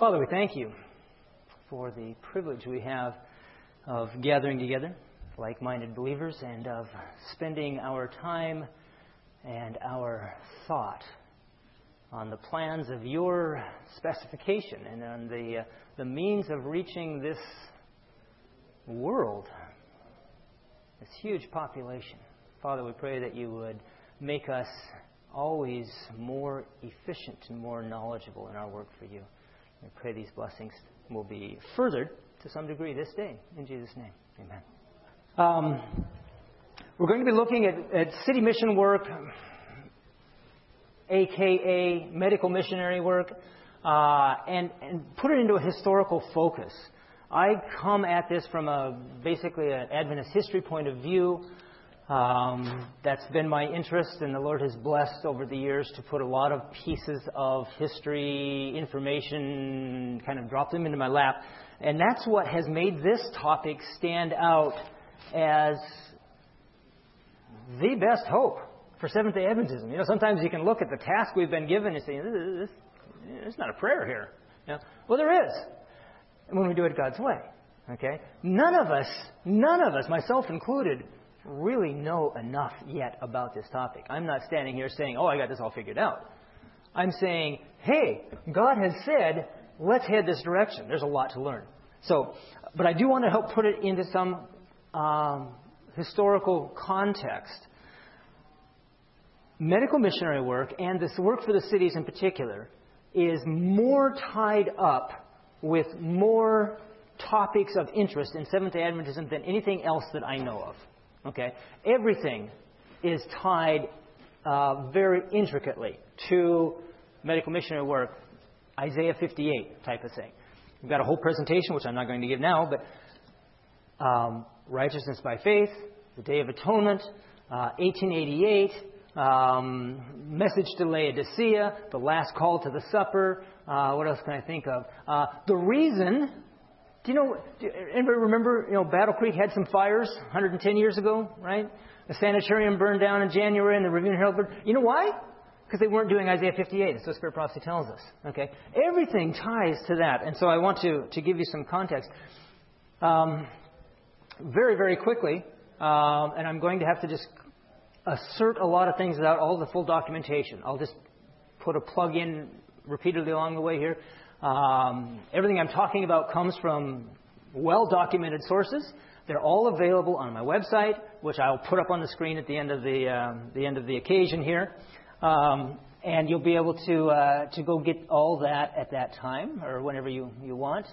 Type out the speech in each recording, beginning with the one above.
Father, we thank you for the privilege we have of gathering together, like-minded believers, and of spending our time and our thought on the plans of your specification and on the means of reaching this world, this huge population. Father, we pray that you would make us always more efficient and more knowledgeable in our work for you. We pray these blessings will be furthered to some degree this day. In Jesus' name, amen. We're going to be looking at city mission work, a.k.a. medical missionary work, and put it into a historical focus. I come at this from basically an Adventist history point of view. That's been my interest, and the Lord has blessed over the years to put a lot of pieces of history, information, kind of drop them into my lap. And that's what has made this topic stand out as the best hope for Seventh-day Adventism. You know, sometimes you can look at the task we've been given and say, there's not a prayer here. You know? Well, there is. And when we do it God's way. Okay? None of us, myself included, really know enough yet about this topic. I'm not standing here saying, I got this all figured out. I'm saying, hey, God has said, let's head this direction. There's a lot to learn. But I do want to help put it into some historical context. Medical missionary work, and this work for the cities in particular, is more tied up with more topics of interest in Seventh-day Adventism than anything else that I know of. Okay, everything is tied very intricately to medical missionary work, Isaiah 58 type of thing. We've got a whole presentation, which I'm not going to give now, but righteousness by faith, the Day of Atonement, 1888, message to Laodicea, the last call to the supper. What else can I think of? The reason. Anybody remember, Battle Creek had some fires 110 years ago, right? The sanitarium burned down in January and the Review and Herald burned. You know why? Because they weren't doing Isaiah 58. That's what Spirit Prophecy tells us. Okay? Everything ties to that. And so I want to give you some context. Very, very quickly, and I'm going to have to just assert a lot of things without all the full documentation. I'll just put a plug in repeatedly along the way here. Everything I'm talking about comes from well-documented sources. They're all available on my website, which I'll put up on the screen at the end of the occasion here, and you'll be able to go get all that at that time or whenever you want.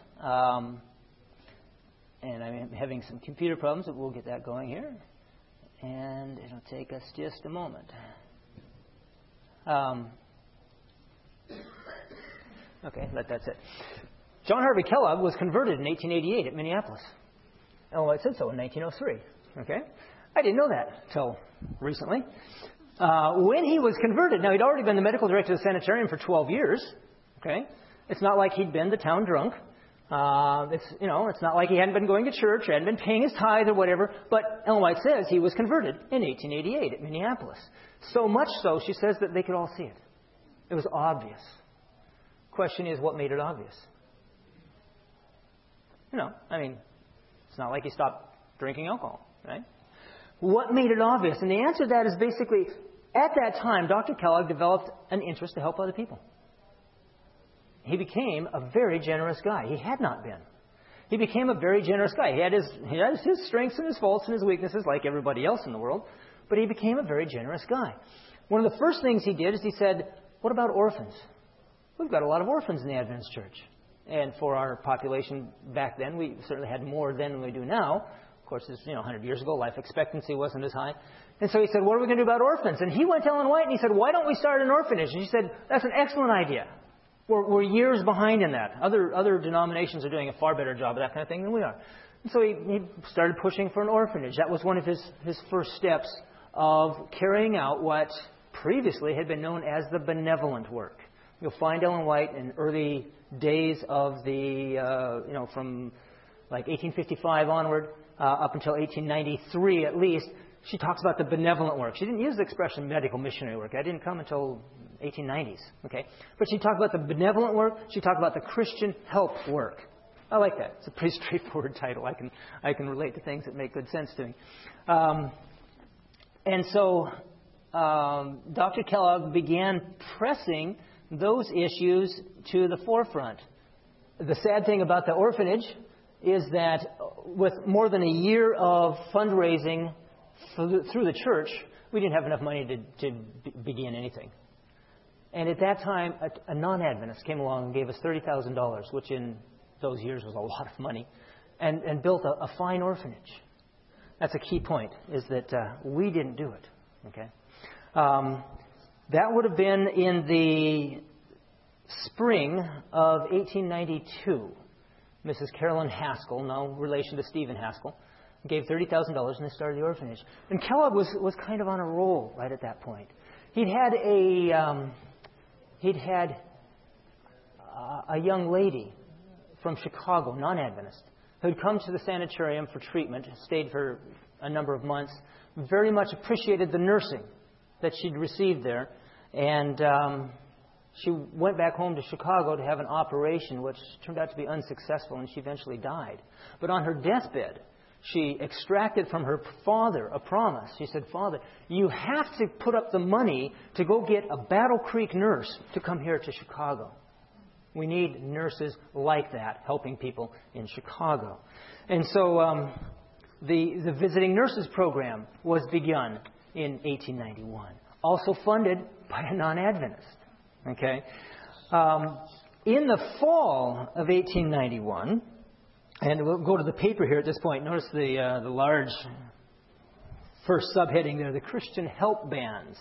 And I'm having some computer problems, but we'll get that going here, and it'll take us just a moment. Okay, that's it. John Harvey Kellogg was converted in 1888 at Minneapolis. It said so in 1903. Okay? I didn't know that until recently. When he was converted, now he'd already been the medical director of the sanitarium for 12 years. Okay? It's not like he'd been the town drunk. It's not like he hadn't been going to church or hadn't been paying his tithe or whatever. But Ellen White says he was converted in 1888 at Minneapolis. So much so, she says that they could all see it. It was obvious. Question is, what made it obvious? It's not like he stopped drinking alcohol, right? What made it obvious? And the answer to that is basically, at that time, Dr. Kellogg developed an interest to help other people. He became a very generous guy. He had not been. He became a very generous guy. He had his strengths and his faults and his weaknesses like everybody else in the world, but he became a very generous guy. One of the first things he did is he said, what about orphans? We've got a lot of orphans in the Adventist church. And for our population back then, we certainly had more then than we do now. Of course, it's 100 years ago, life expectancy wasn't as high. And so he said, what are we going to do about orphans? And he went to Ellen White and he said, why don't we start an orphanage? And she said, that's an excellent idea. We're years behind in that. Other denominations are doing a far better job of that kind of thing than we are. And so he started pushing for an orphanage. That was one of his first steps of carrying out what previously had been known as the benevolent work. You'll find Ellen White in early days of from like 1855 onward, up until 1893 at least, she talks about the benevolent work. She didn't use the expression medical missionary work. That didn't come until 1890s. Okay, but she talked about the benevolent work. She talked about the Christian help work. I like that. It's a pretty straightforward title. I can relate to things that make good sense to me. And so Dr. Kellogg began pressing those issues to the forefront. The sad thing about the orphanage is that with more than a year of fundraising through the church, we didn't have enough money to begin anything. And at that time, a non-Adventist came along and gave us $30,000, which in those years was a lot of money, and built a fine orphanage. That's a key point, is that we didn't do it. Okay, that would have been in the spring of 1892. Mrs. Carolyn Haskell, no relation to Stephen Haskell, gave $30,000 and they started the orphanage. And Kellogg was kind of on a roll right at that point. He'd had a young lady from Chicago, non-Adventist, who had come to the sanitarium for treatment, stayed for a number of months, very much appreciated the nursing that she'd received there, and she went back home to Chicago to have an operation, which turned out to be unsuccessful, and she eventually died. But on her deathbed, she extracted from her father a promise. She said, "Father, you have to put up the money to go get a Battle Creek nurse to come here to Chicago. We need nurses like that helping people in Chicago." And so the visiting nurses program was begun in 1891, also funded by a non-Adventist. Okay, in the fall of 1891, and we'll go to the paper here at this point. Notice the large first subheading there, the Christian help bands.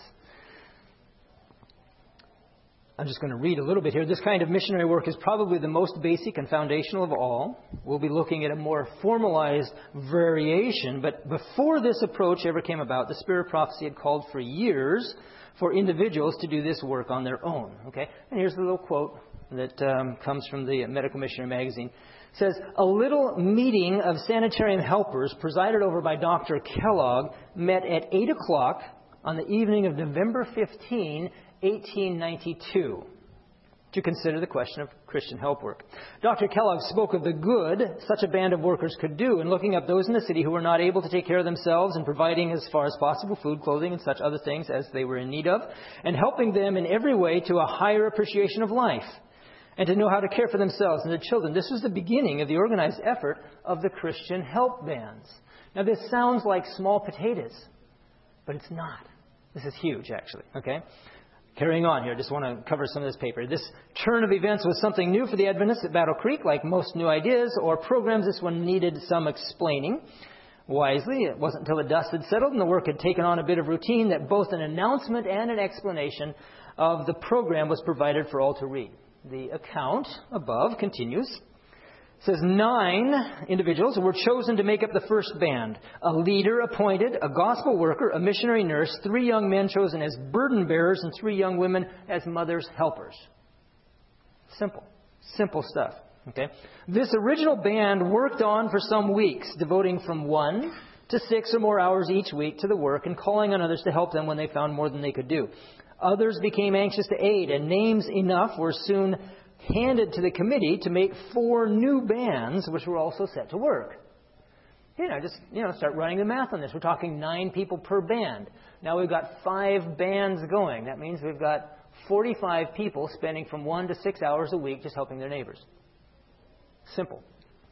I'm just going to read a little bit here. This kind of missionary work is probably the most basic and foundational of all. We'll be looking at a more formalized variation, but before this approach ever came about, the Spirit of Prophecy had called for years for individuals to do this work on their own. Okay, and here's the little quote that comes from the Medical Missionary Magazine. It says, "A little meeting of sanitarium helpers presided over by Dr. Kellogg met at 8 o'clock on the evening of November 15, 1892, to consider the question of Christian help work. Dr. Kellogg spoke of the good such a band of workers could do in looking up those in the city who were not able to take care of themselves and providing as far as possible food, clothing, and such other things as they were in need of, and helping them in every way to a higher appreciation of life and to know how to care for themselves and their children. This was the beginning of the organized effort of the Christian help bands." Now, this sounds like small potatoes, but it's not. This is huge, actually. Okay? Carrying on here, just want to cover some of this paper. This turn of events was something new for the Adventists at Battle Creek. Like most new ideas or programs, this one needed some explaining. Wisely, it wasn't until the dust had settled and the work had taken on a bit of routine that both an announcement and an explanation of the program was provided for all to read. The account above continues. It says 9 individuals were chosen to make up the first band. A leader appointed, a gospel worker, a missionary nurse, 3 young men chosen as burden bearers, and 3 young women as mothers' helpers. Simple stuff. Okay. This original band worked on for some weeks, devoting from 1 to 6 or more hours each week to the work and calling on others to help them when they found more than they could do. Others became anxious to aid, and names enough were soon handed to the committee to make 4 new bands, which were also set to work. Start running the math on this. We're talking 9 people per band. Now we've got 5 bands going. That means we've got 45 people spending from 1 to 6 hours a week just helping their neighbors. Simple.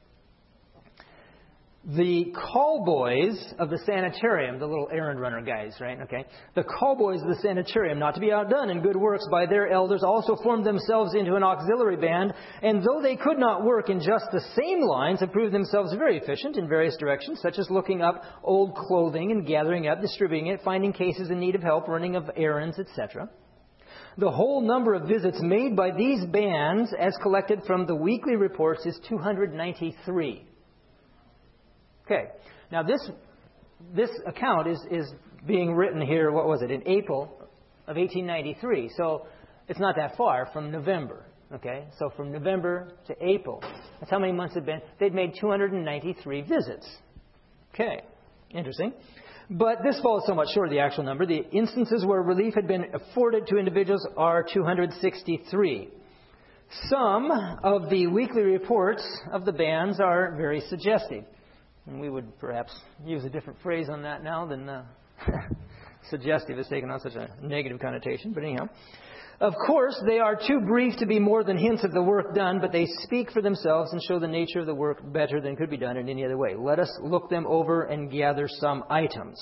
The call boys of the sanitarium, the little errand runner guys, right? Okay. The call boys of the sanitarium, not to be outdone in good works by their elders, also formed themselves into an auxiliary band, and though they could not work in just the same lines, have proved themselves very efficient in various directions, such as looking up old clothing and gathering up, distributing it, finding cases in need of help, running of errands, etc. The whole number of visits made by these bands, as collected from the weekly reports, is 293. Okay, now this account is being written here, in April of 1893. So it's not that far from November. Okay, so from November to April, that's how many months it had been. They'd made 293 visits. Okay, interesting. But this falls somewhat short of the actual number. The instances where relief had been afforded to individuals are 263. Some of the weekly reports of the bands are very suggestive. And we would perhaps use a different phrase on that now than suggestive is taken on such a negative connotation. But anyhow, of course, they are too brief to be more than hints of the work done, but they speak for themselves and show the nature of the work better than could be done in any other way. Let us look them over and gather some items.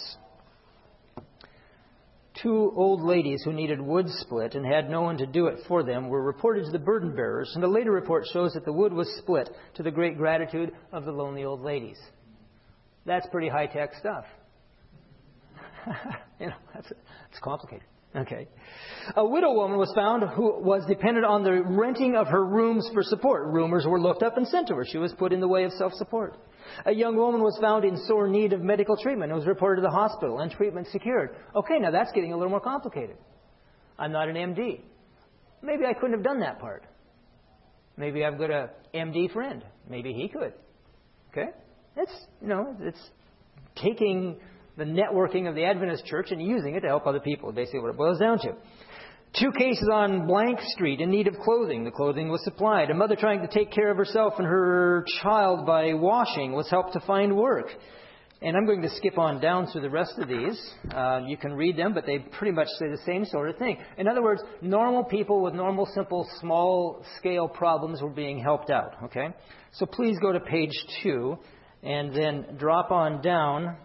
2 old ladies who needed wood split and had no one to do it for them were reported to the burden bearers, and a later report shows that the wood was split to the great gratitude of the lonely old ladies. That's pretty high-tech stuff. It's complicated. Okay. A widow woman was found who was dependent on the renting of her rooms for support. Rumors were looked up and sent to her. She was put in the way of self-support. A young woman was found in sore need of medical treatment and was reported to the hospital and treatment secured. Okay, now that's getting a little more complicated. I'm not an MD. Maybe I couldn't have done that part. Maybe I've got a MD friend. Maybe he could. Okay? It's taking the networking of the Adventist Church and using it to help other people. Basically what it boils down to. 2 cases on Blank Street in need of clothing. The clothing was supplied. A mother trying to take care of herself and her child by washing was helped to find work. And I'm going to skip on down through the rest of these. You can read them, but they pretty much say the same sort of thing. In other words, normal people with normal, simple, small-scale problems were being helped out. Okay? So please go to page 2 and then drop on down.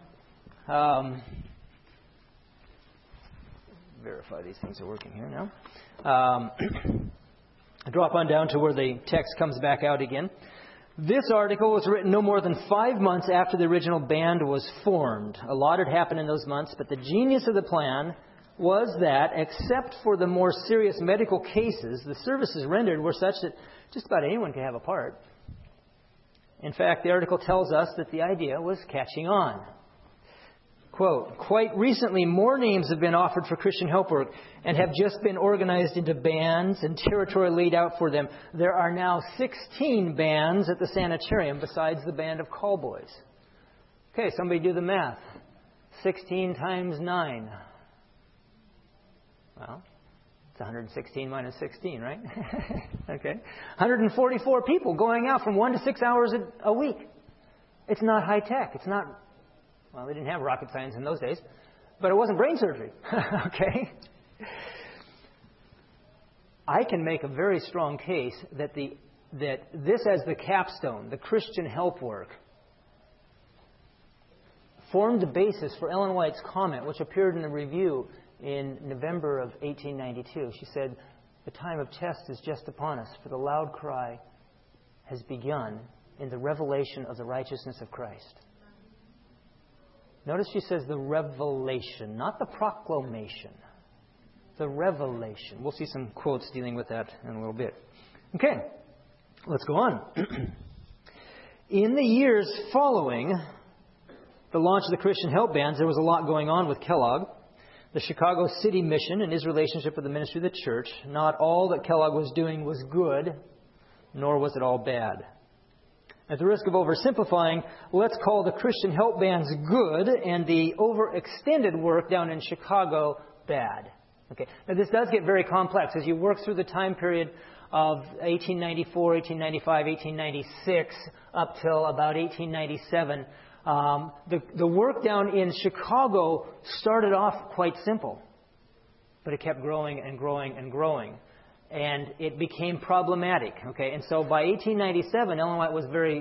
Verify these things are working here now. Drop on down to where the text comes back out again. This article was written no more than 5 months after the original band was formed. A lot had happened in those months, but the genius of the plan was that, except for the more serious medical cases, the services rendered were such that just about anyone could have a part. In fact, the article tells us that the idea was catching on. Quote, quite recently, more names have been offered for Christian help work and have just been organized into bands and territory laid out for them. There are now 16 bands at the sanitarium besides the band of callboys. Okay, somebody do the math. 16 times 9. Well, it's 116 minus 16, right? Okay. 144 people going out from 1 to 6 hours a week. It's not high tech. It's not... Well, they didn't have rocket science in those days, but it wasn't brain surgery. Okay? I can make a very strong case that this as the capstone, the Christian help work, formed the basis for Ellen White's comment, which appeared in the review in November of 1892. She said, the time of test is just upon us, for the loud cry has begun in the revelation of the righteousness of Christ. Notice she says the revelation, not the proclamation. The revelation. We'll see some quotes dealing with that in a little bit. Okay, let's go on. In the years following the launch of the Christian Help Bands, there was a lot going on with Kellogg. The Chicago City Mission and his relationship with the ministry of the church. Not all that Kellogg was doing was good, nor was it all bad. At the risk of oversimplifying, let's call the Christian Help Bands good and the overextended work down in Chicago bad. Okay. Now this does get very complex as you work through the time period of 1894, 1895, 1896 up till about 1897. The work down in Chicago started off quite simple, but it kept growing and growing and growing. And it became problematic. Okay, and so by 1897, Ellen White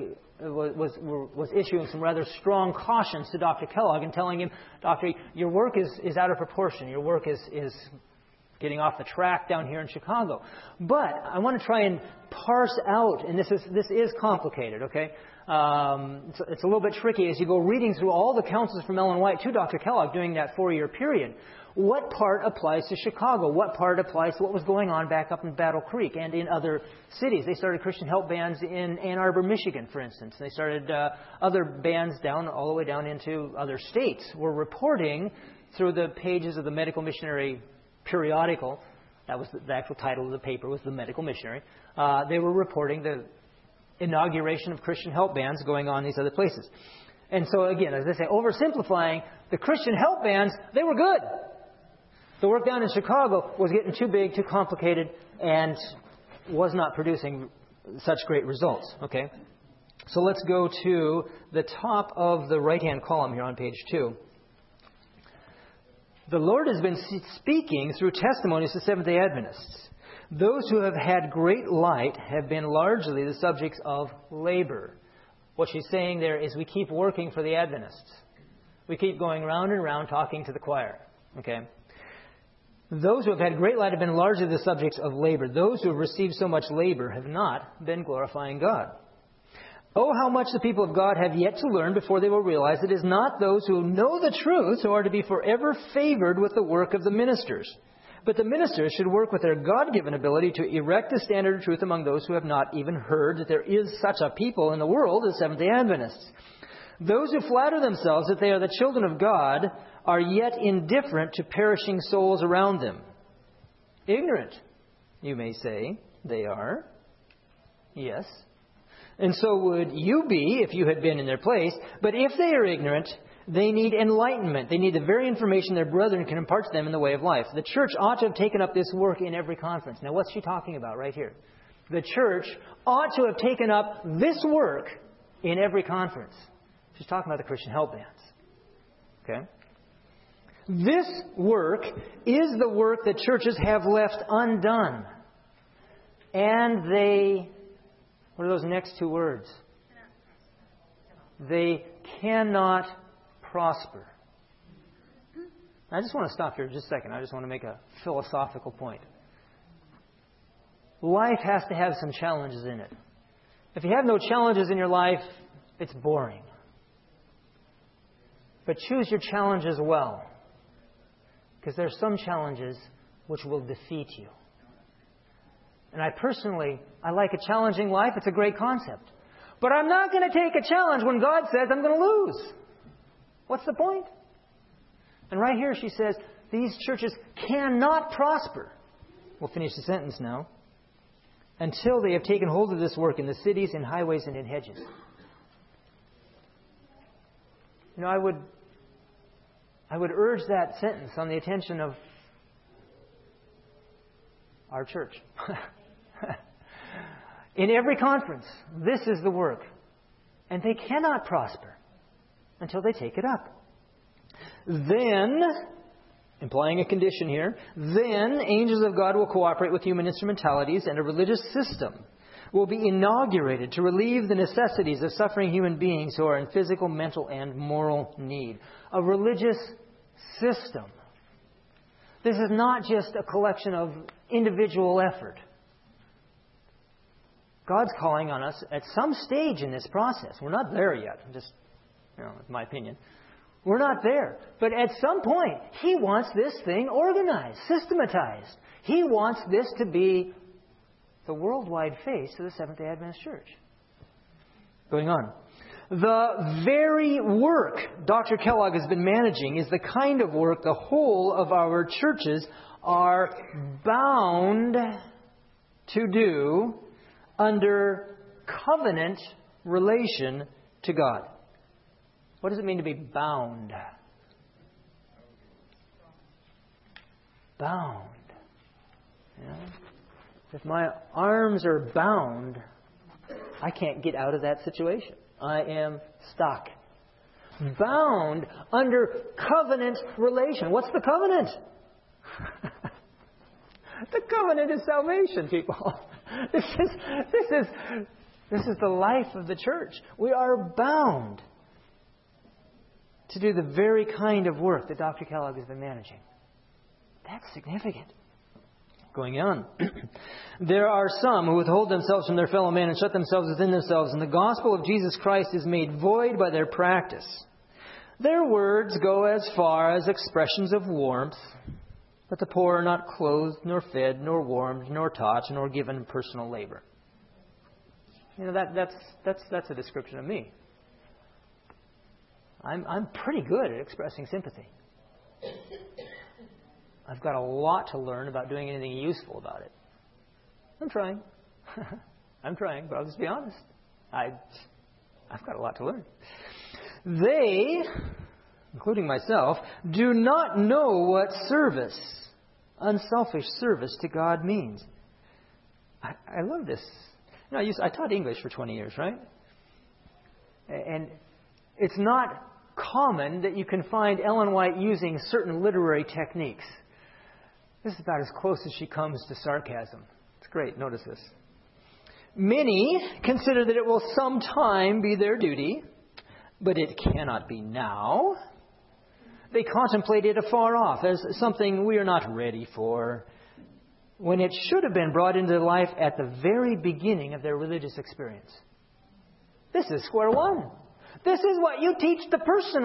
was issuing some rather strong cautions to Dr. Kellogg and telling him, Doctor, your work is out of proportion. Your work is getting off the track down here in Chicago. But I want to try and parse out, and this is complicated. Okay, it's a little bit tricky as you go reading through all the counsels from Ellen White to Dr. Kellogg during that 4-year period. What part applies to Chicago? What part applies to what was going on back up in Battle Creek and in other cities? They started Christian help bands in Ann Arbor, Michigan, for instance. They started other bands all the way down into other states. Were reporting through the pages of the Medical Missionary periodical. That was the actual title of the paper, was the Medical Missionary. They were reporting the inauguration of Christian help bands going on in these other places. And so again, as I say, oversimplifying, the Christian help bands, they were good. The work down in Chicago was getting too big, too complicated, and was not producing such great results. Okay? So let's go to the top of the right-hand column here on page 2. The Lord has been speaking through testimonies to Seventh-day Adventists. Those who have had great light have been largely the subjects of labor. What she's saying there is we keep working for the Adventists. We keep going round and round talking to the choir. Okay? Those who have had great light have been largely the subjects of labor. Those who have received so much labor have not been glorifying God. Oh, how much the people of God have yet to learn before they will realize it is not those who know the truth who are to be forever favored with the work of the ministers. But the ministers should work with their God-given ability to erect a standard of truth among those who have not even heard that there is such a people in the world as Seventh-day Adventists. Those who flatter themselves that they are the children of God are yet indifferent to perishing souls around them. Ignorant, you may say, they are. Yes. And so would you be if you had been in their place. But if they are ignorant, they need enlightenment. They need the very information their brethren can impart to them in the way of life. The church ought to have taken up this work in every conference. Now, what's she talking about right here? The church ought to have taken up this work in every conference. She's talking about the Christian help bands. Okay? This work is the work that churches have left undone. And they... What are those next two words? They cannot prosper. I just want to stop here just a second. I just want to make a philosophical point. Life has to have some challenges in it. If you have no challenges in your life, it's boring. But choose your challenges well. Because there are some challenges which will defeat you. And I like a challenging life. It's a great concept. But I'm not going to take a challenge when God says I'm going to lose. What's the point? And right here she says, these churches cannot prosper. We'll finish the sentence now. Until they have taken hold of this work in the cities, in highways, and in hedges. You know, I would urge that sentence on the attention of our church. In every conference, this is the work. And they cannot prosper until they take it up. Then, implying a condition here, then angels of God will cooperate with human instrumentalities and a religious system will be inaugurated to relieve the necessities of suffering human beings who are in physical, mental, and moral need. A religious system. This is not just a collection of individual effort. God's calling on us at some stage in this process. We're not there yet. Just, my opinion. We're not there. But at some point, He wants this thing organized, systematized. He wants this to be the worldwide face of the Seventh-day Adventist Church. Going on. The very work Dr. Kellogg has been managing is the kind of work the whole of our churches are bound to do under covenant relation to God. What does it mean to be bound? Bound. If my arms are bound, I can't get out of that situation. I am stuck. Bound under covenant relation. What's the covenant? The covenant is salvation, people. This is the life of the church. We are bound to do the very kind of work that Dr. Kellogg has been managing. That's significant. Going on. There are some who withhold themselves from their fellow men and shut themselves within themselves, and the gospel of Jesus Christ is made void by their practice. Their words go as far as expressions of warmth, but the poor are not clothed, nor fed, nor warmed, nor taught, nor given personal labor. That's a description of me. I'm pretty good at expressing sympathy. I've got a lot to learn about doing anything useful about it. I'm trying. But I'll just be honest. I've got a lot to learn. They, including myself, do not know what service, unselfish service to God means. I love this. I taught English for 20 years, right? And it's not common that you can find Ellen White using certain literary techniques. This is about as close as she comes to sarcasm. It's great. Notice this. Many consider that it will sometime be their duty, but it cannot be now. They contemplate it afar off as something we are not ready for, when it should have been brought into life at the very beginning of their religious experience. This is square one. This is what you teach the person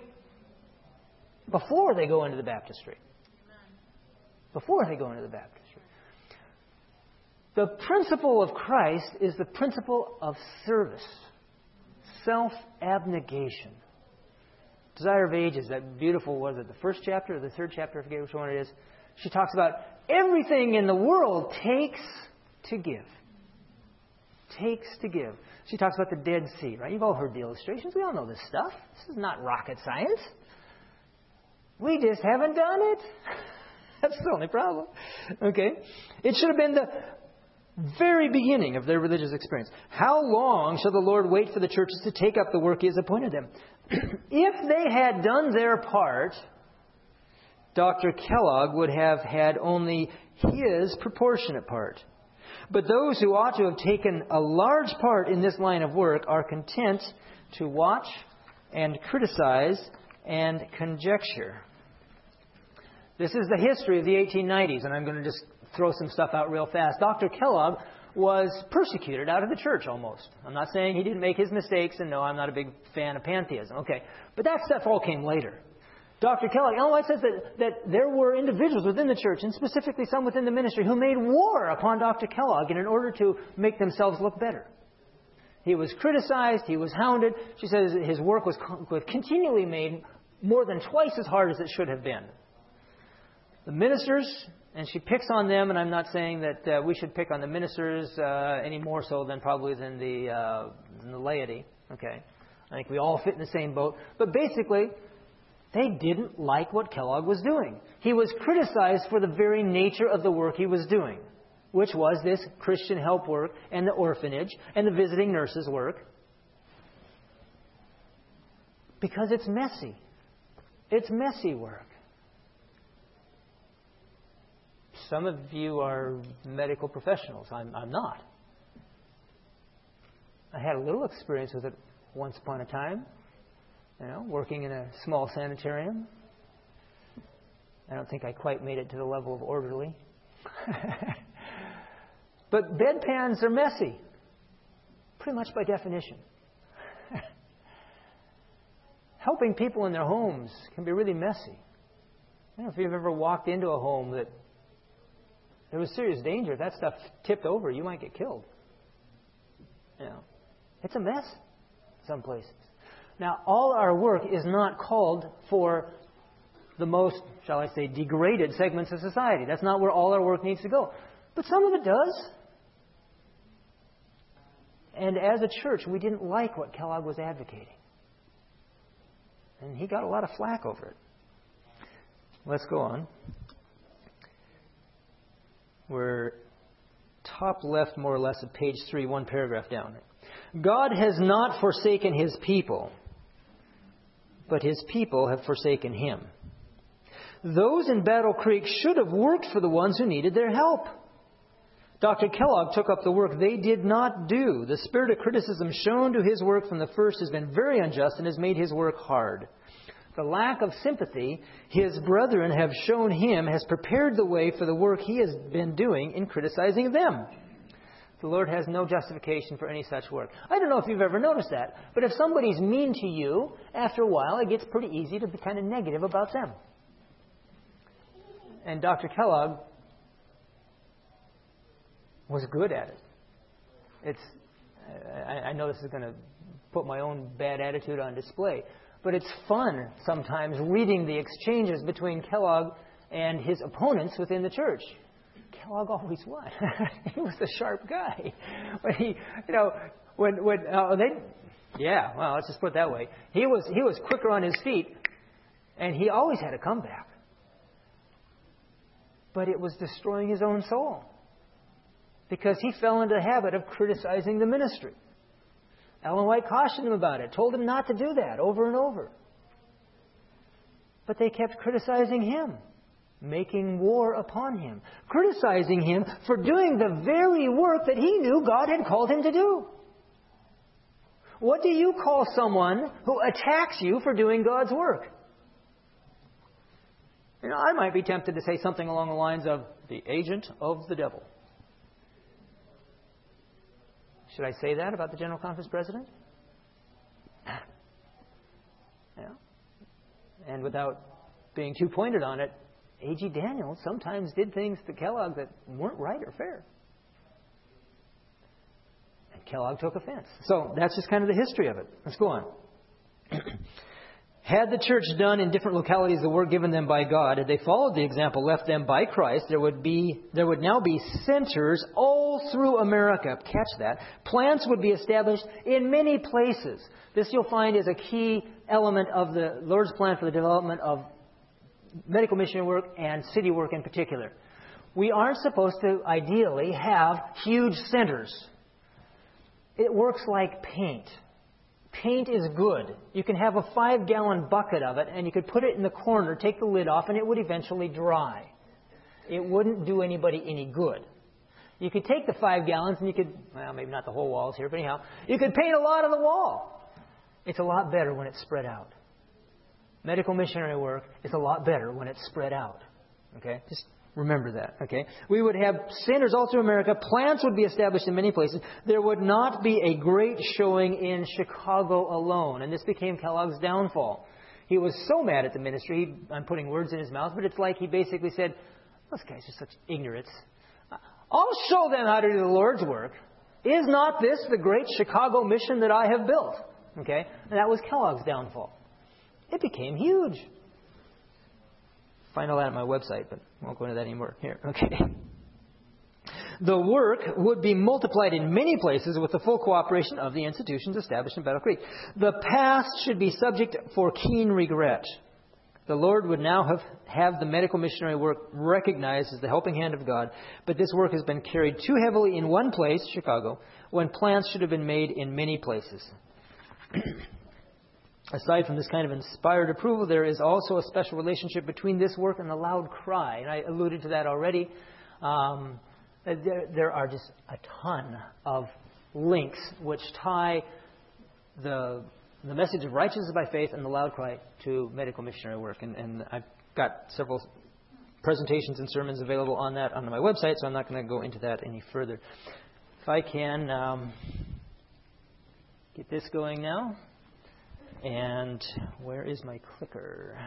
before they go into the baptistry. Before they go into the baptistry. The principle of Christ is the principle of service, self-abnegation. Desire of Ages, that beautiful, was it the first chapter or the third chapter? I forget which one it is. She talks about everything in the world takes to give. Takes to give. She talks about the Dead Sea, right? You've all heard the illustrations. We all know this stuff. This is not rocket science. We just haven't done it. That's the only problem. Okay? It should have been the very beginning of their religious experience. How long shall the Lord wait for the churches to take up the work He has appointed them? If they had done their part, Dr. Kellogg would have had only his proportionate part. But those who ought to have taken a large part in this line of work are content to watch and criticize and conjecture. This is the history of the 1890s, and I'm going to just throw some stuff out real fast. Dr. Kellogg was persecuted out of the church almost. I'm not saying he didn't make his mistakes, and no, I'm not a big fan of pantheism. Okay, but that stuff all came later. Dr. Kellogg, Ellen White says that there were individuals within the church, and specifically some within the ministry, who made war upon Dr. Kellogg in order to make themselves look better. He was criticized. He was hounded. She says his work was continually made more than twice as hard as it should have been. The ministers, and she picks on them, and I'm not saying that we should pick on the ministers any more so than the laity. Okay, I think we all fit in the same boat. But basically, they didn't like what Kellogg was doing. He was criticized for the very nature of the work he was doing, which was this Christian help work and the orphanage and the visiting nurses work. Because it's messy. It's messy work. Some of you are medical professionals. I'm not. I had a little experience with it once upon a time. Working in a small sanitarium. I don't think I quite made it to the level of orderly. But bedpans are messy. Pretty much by definition. Helping people in their homes can be really messy. If you've ever walked into a home that there was serious danger, if that stuff tipped over, you might get killed. It's a mess in some places. Now, all our work is not called for the most, shall I say, degraded segments of society. That's not where all our work needs to go. But some of it does. And as a church, we didn't like what Kellogg was advocating. And he got a lot of flack over it. Let's go on. We're top left, more or less, of page 3, one paragraph down. God has not forsaken His people, but His people have forsaken Him. Those in Battle Creek should have worked for the ones who needed their help. Dr. Kellogg took up the work they did not do. The spirit of criticism shown to his work from the first has been very unjust and has made his work hard. The lack of sympathy his brethren have shown him has prepared the way for the work he has been doing in criticizing them. The Lord has no justification for any such work. I don't know if you've ever noticed that, but if somebody's mean to you, after a while it gets pretty easy to be kind of negative about them. And Dr. Kellogg was good at it. I know this is going to put my own bad attitude on display, but it's fun sometimes reading the exchanges between Kellogg and his opponents within the church. Kellogg always won. He was a sharp guy. But Yeah, well, let's just put it that way. He was quicker on his feet, and he always had a comeback. But it was destroying his own soul, because he fell into the habit of criticizing the ministry. Ellen White cautioned him about it, told him not to do that over and over. But they kept criticizing him, making war upon him, criticizing him for doing the very work that he knew God had called him to do. What do you call someone who attacks you for doing God's work? You know, I might be tempted to say something along the lines of the agent of the devil. Should I say that about the General Conference president? Yeah. And without being too pointed on it, A.G. Daniels sometimes did things to Kellogg that weren't right or fair. And Kellogg took offense. So that's just kind of the history of it. Let's go on. Had the church done in different localities the work given them by God, had they followed the example left them by Christ, there would now be centers all through America. Catch that. Plants would be established in many places. This you'll find is a key element of the Lord's plan for the development of medical missionary work and city work in particular. We aren't supposed to ideally have huge centers. It works like paint. Paint is good. You can have a 5-gallon bucket of it, and you could put it in the corner, take the lid off, and it would eventually dry. It wouldn't do anybody any good. You could take the 5 gallons, and you could, well, maybe not the whole walls here, but anyhow, you could paint a lot of the wall. It's a lot better when it's spread out. Medical missionary work is a lot better when it's spread out. Okay? Just remember that. Okay? We would have centers all through America. Plants would be established in many places. There would not be a great showing in Chicago alone. And this became Kellogg's downfall. He was so mad at the ministry. I'm putting words in his mouth, but it's like he basically said, those guys are such ignorance. I'll show them how to do the Lord's work. Is not this the great Chicago mission that I have built? Okay? And that was Kellogg's downfall. It became huge. Find all that on my website, but I won't go into that anymore. Here, okay. The work would be multiplied in many places with the full cooperation of the institutions established in Battle Creek. The past should be subject for keen regret. The Lord would now have the medical missionary work recognized as the helping hand of God, but this work has been carried too heavily in one place, Chicago, when plans should have been made in many places. Aside from this kind of inspired approval, there is also a special relationship between this work and the loud cry. And I alluded to that already. There are just a ton of links which tie the message of righteousness by faith and the loud cry to medical missionary work. And I've got several presentations and sermons available on that on my website, so I'm not going to go into that any further. If I can get this going now. And where is my clicker?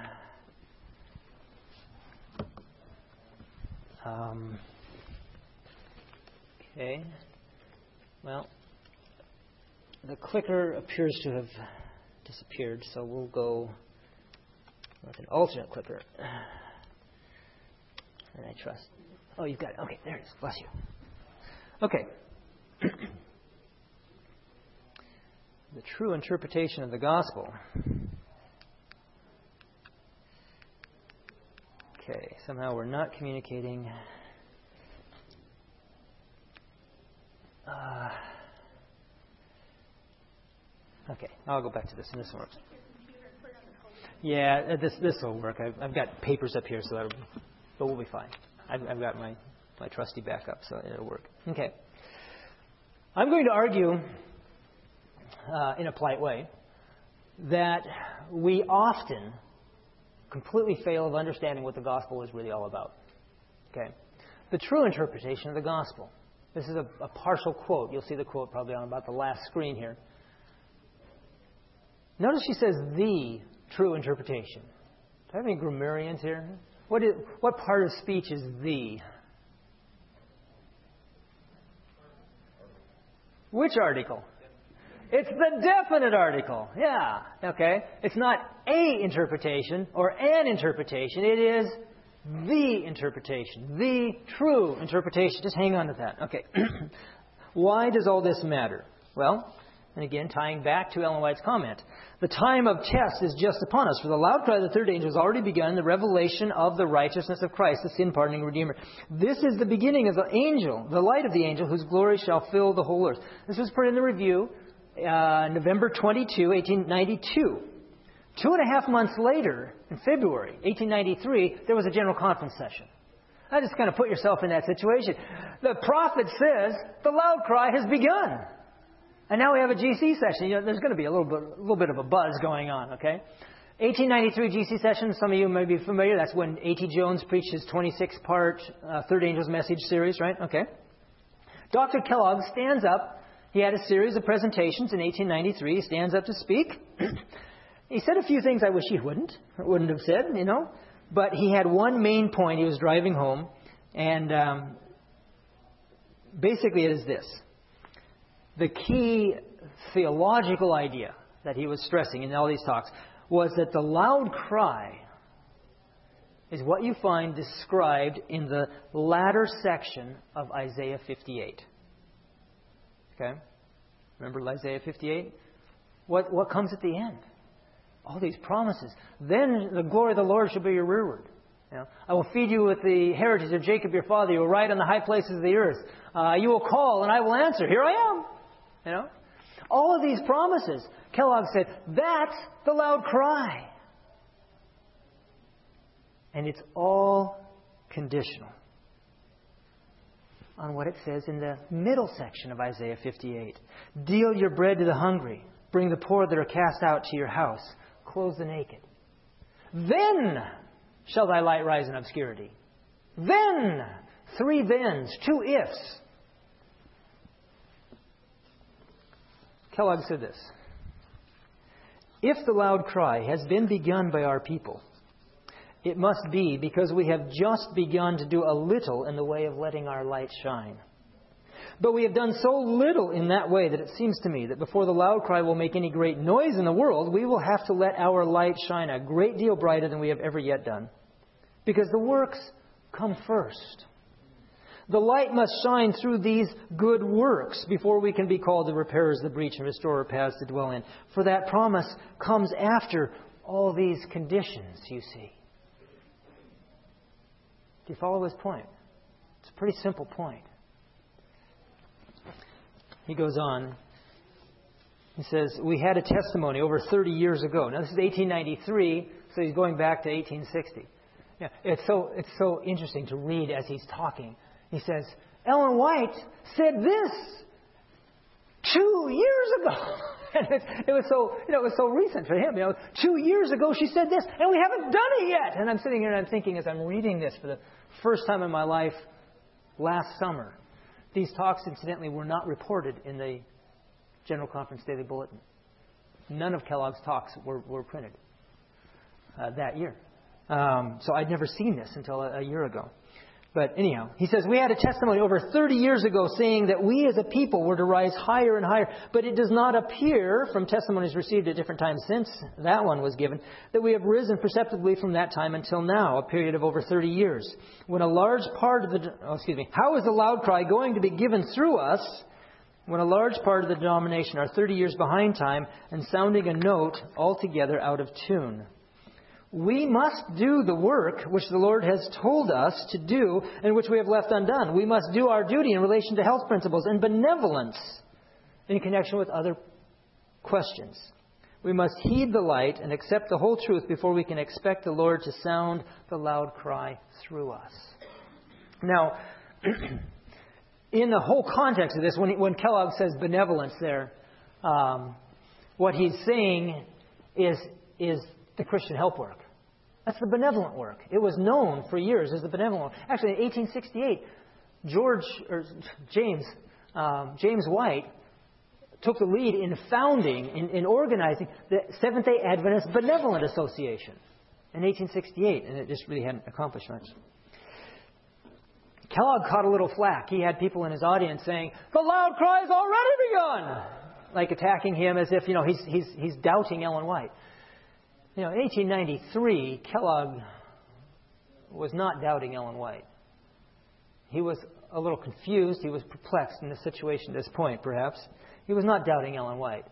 Okay. Well, the clicker appears to have disappeared, so we'll go with an alternate clicker. And I trust. Oh, you've got it. Okay, there it is. Bless you. Okay. The true interpretation of the gospel. Okay, somehow we're not communicating. Okay, I'll go back to this, and this works. Yeah, this will work. I've got papers up here, but we'll be fine. I've got my trusty backup, so it'll work. Okay. I'm going to argue, in a polite way, that we often completely fail of understanding what the gospel is really all about. Okay. The true interpretation of the gospel. This is a partial quote. You'll see the quote probably on about the last screen here. Notice she says the true interpretation. Do I have any grammarians here? What part of speech is the? Which article? It's the definite article. Yeah. Okay. It's not a interpretation or an interpretation. It is the interpretation. The true interpretation. Just hang on to that. Okay. Why does all this matter? Well, And again, tying back to Ellen White's comment, the time of test is just upon us. For the loud cry of the third angel has already begun, the revelation of the righteousness of Christ, the sin-pardoning Redeemer. This is the beginning of the angel, the light of the angel, whose glory shall fill the whole earth. This was put in the review, November 22, 1892. 2.5 months later, in February 1893, there was a general conference session. I just kind of put yourself in that situation. The prophet says the loud cry has begun. And now we have a GC session. There's going to be a little bit of a buzz going on, okay? 1893 GC session, some of you may be familiar. That's when A.T. Jones preached his 26-part Third Angel's Message series, right? Okay. Dr. Kellogg stands up. He had a series of presentations in 1893. He stands up to speak. He said a few things I wish he wouldn't have said, But he had one main point he was driving home. And basically it is this. The key theological idea that he was stressing in all these talks was that the loud cry is what you find described in the latter section of Isaiah 58. Okay? Remember Isaiah 58? What comes at the end? All these promises. Then the glory of the Lord shall be your rearward. I will feed you with the heritage of Jacob your father. You will ride on the high places of the earth. You will call and I will answer. Here I am. All of these promises, Kellogg said, that's the loud cry. And it's all conditional on what it says in the middle section of Isaiah 58. Deal your bread to the hungry. Bring the poor that are cast out to your house. Clothe the naked. Then shall thy light rise in obscurity. Then, 3 thens, 2 ifs. Kellogg said this. If the loud cry has been begun by our people, it must be because we have just begun to do a little in the way of letting our light shine. But we have done so little in that way that it seems to me that before the loud cry will make any great noise in the world, we will have to let our light shine a great deal brighter than we have ever yet done. Because the works come first. The light must shine through these good works before we can be called the repairers of the breach and restorer paths to dwell in. For that promise comes after all these conditions, you see. Do you follow his point? It's a pretty simple point. He goes on. He says, we had a testimony over 30 years ago. Now, this is 1893, so he's going back to 1860. Yeah, it's so interesting to read as he's talking. He says, Ellen White said this 2 years ago. And it was so recent for him. 2 years ago she said this, and we haven't done it yet. And I'm sitting here and I'm thinking as I'm reading this for the first time in my life last summer. These talks, incidentally, were not reported in the General Conference Daily Bulletin. None of Kellogg's talks were printed that year. So I'd never seen this until a year ago. But anyhow, he says, we had a testimony over 30 years ago saying that we as a people were to rise higher and higher. But it does not appear, from testimonies received at different times since that one was given, that we have risen perceptibly from that time until now, a period of over 30 years. When a large part of how is the loud cry going to be given through us when a large part of the denomination are 30 years behind time and sounding a note altogether out of tune? We must do the work which the Lord has told us to do and which we have left undone. We must do our duty in relation to health principles and benevolence in connection with other questions. We must heed the light and accept the whole truth before we can expect the Lord to sound the loud cry through us. Now, in the whole context of this, when Kellogg says benevolence there, what he's saying is the Christian help work. That's the benevolent work. It was known for years as the benevolent work. Actually, in 1868, James White took the lead in founding, in organizing the Seventh-day Adventist Benevolent Association in 1868, and it just really hadn't accomplished much. Kellogg caught a little flack. He had people in his audience saying, "The loud cry has already begun," like attacking him as if he's doubting Ellen White. In 1893, Kellogg was not doubting Ellen White. He was a little confused. He was perplexed in the situation at this point, perhaps. He was not doubting Ellen White.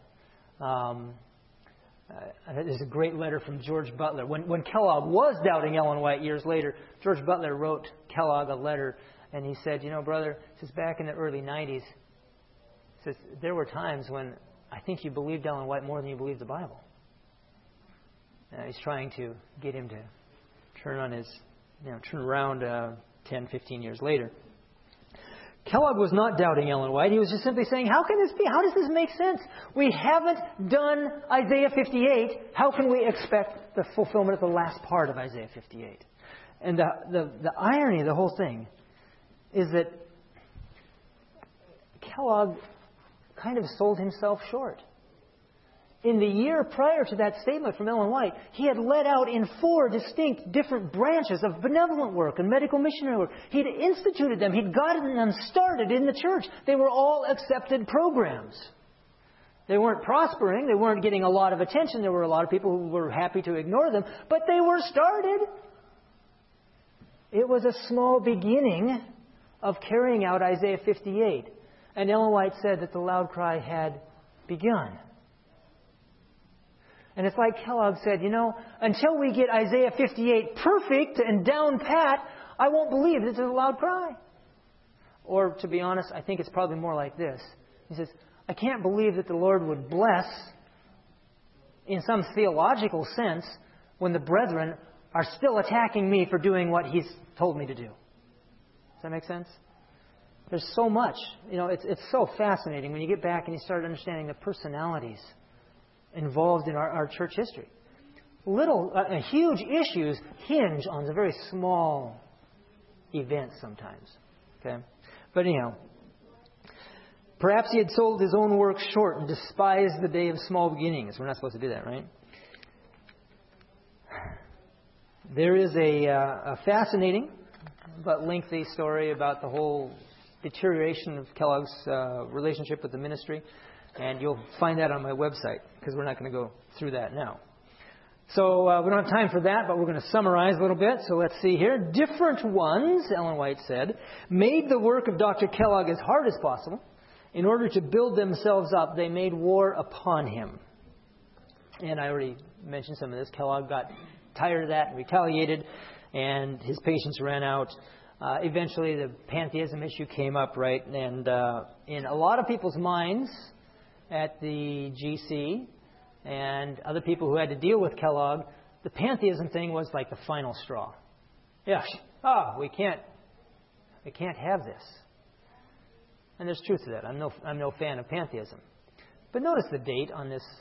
There's a great letter from George Butler. When Kellogg was doubting Ellen White years later, George Butler wrote Kellogg a letter, and he said, brother, says back in the early 90s, says there were times when I think you believed Ellen White more than you believed the Bible. He's trying to get him to turn around 10, 15 years later. Kellogg was not doubting Ellen White. He was just simply saying, how can this be? How does this make sense? We haven't done Isaiah 58. How can we expect the fulfillment of the last part of Isaiah 58? And the irony of the whole thing is that Kellogg kind of sold himself short. In the year prior to that statement from Ellen White, he had led out in 4 distinct different branches of benevolent work and medical missionary work. He'd instituted them. He'd gotten them started in the church. They were all accepted programs. They weren't prospering. They weren't getting a lot of attention. There were a lot of people who were happy to ignore them. But they were started. It was a small beginning of carrying out Isaiah 58. And Ellen White said that the loud cry had begun. And it's like Kellogg said, until we get Isaiah 58 perfect and down pat, I won't believe this is a loud cry. Or, to be honest, I think it's probably more like this. He says, I can't believe that the Lord would bless, in some theological sense, when the brethren are still attacking me for doing what He's told me to do. Does that make sense? There's so much. It's so fascinating when you get back and you start understanding the personalities involved in our church history. Huge issues hinge on the very small events sometimes. Okay? But anyhow, perhaps he had sold his own work short and despised the day of small beginnings. We're not supposed to do that, right? There is a fascinating but lengthy story about the whole deterioration of Kellogg's relationship with the ministry. And you'll find that on my website, because we're not going to go through that now. So we don't have time for that, but we're going to summarize a little bit. So let's see here. Different ones, Ellen White said, made the work of Dr. Kellogg as hard as possible. In order to build themselves up, they made war upon him. And I already mentioned some of this. Kellogg got tired of that and retaliated, and his patience ran out. Eventually, the pantheism issue came up, right? And in a lot of people's minds at the GC and other people who had to deal with Kellogg, the pantheism thing was like the final straw. Yeah, we can't have this. And there's truth to that. I'm no fan of pantheism. But notice the date on this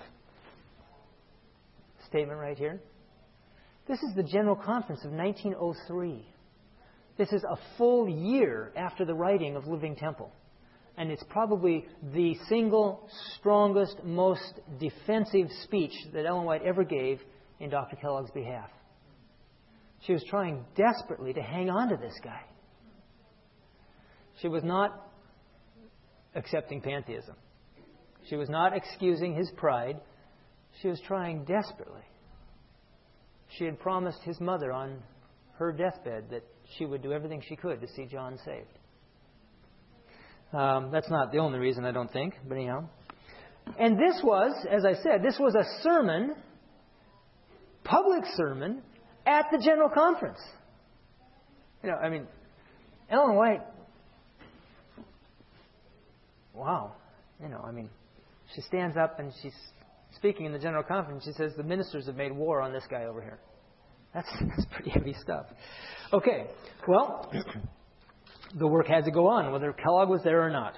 statement right here. This is the General Conference of 1903. This is a full year after the writing of Living Temple. And it's probably the single strongest, most defensive speech that Ellen White ever gave in Dr. Kellogg's behalf. She was trying desperately to hang on to this guy. She was not accepting pantheism. She was not excusing his pride. She was trying desperately. She had promised his mother on her deathbed that she would do everything she could to see John saved. That's not the only reason, I don't think, but anyhow. And this was, as I said, this was a sermon, public sermon, at the General Conference. Ellen White, wow. She stands up and she's speaking in the General Conference. She says, the ministers have made war on this guy over here. That's pretty heavy stuff. Okay, well, the work had to go on, whether Kellogg was there or not.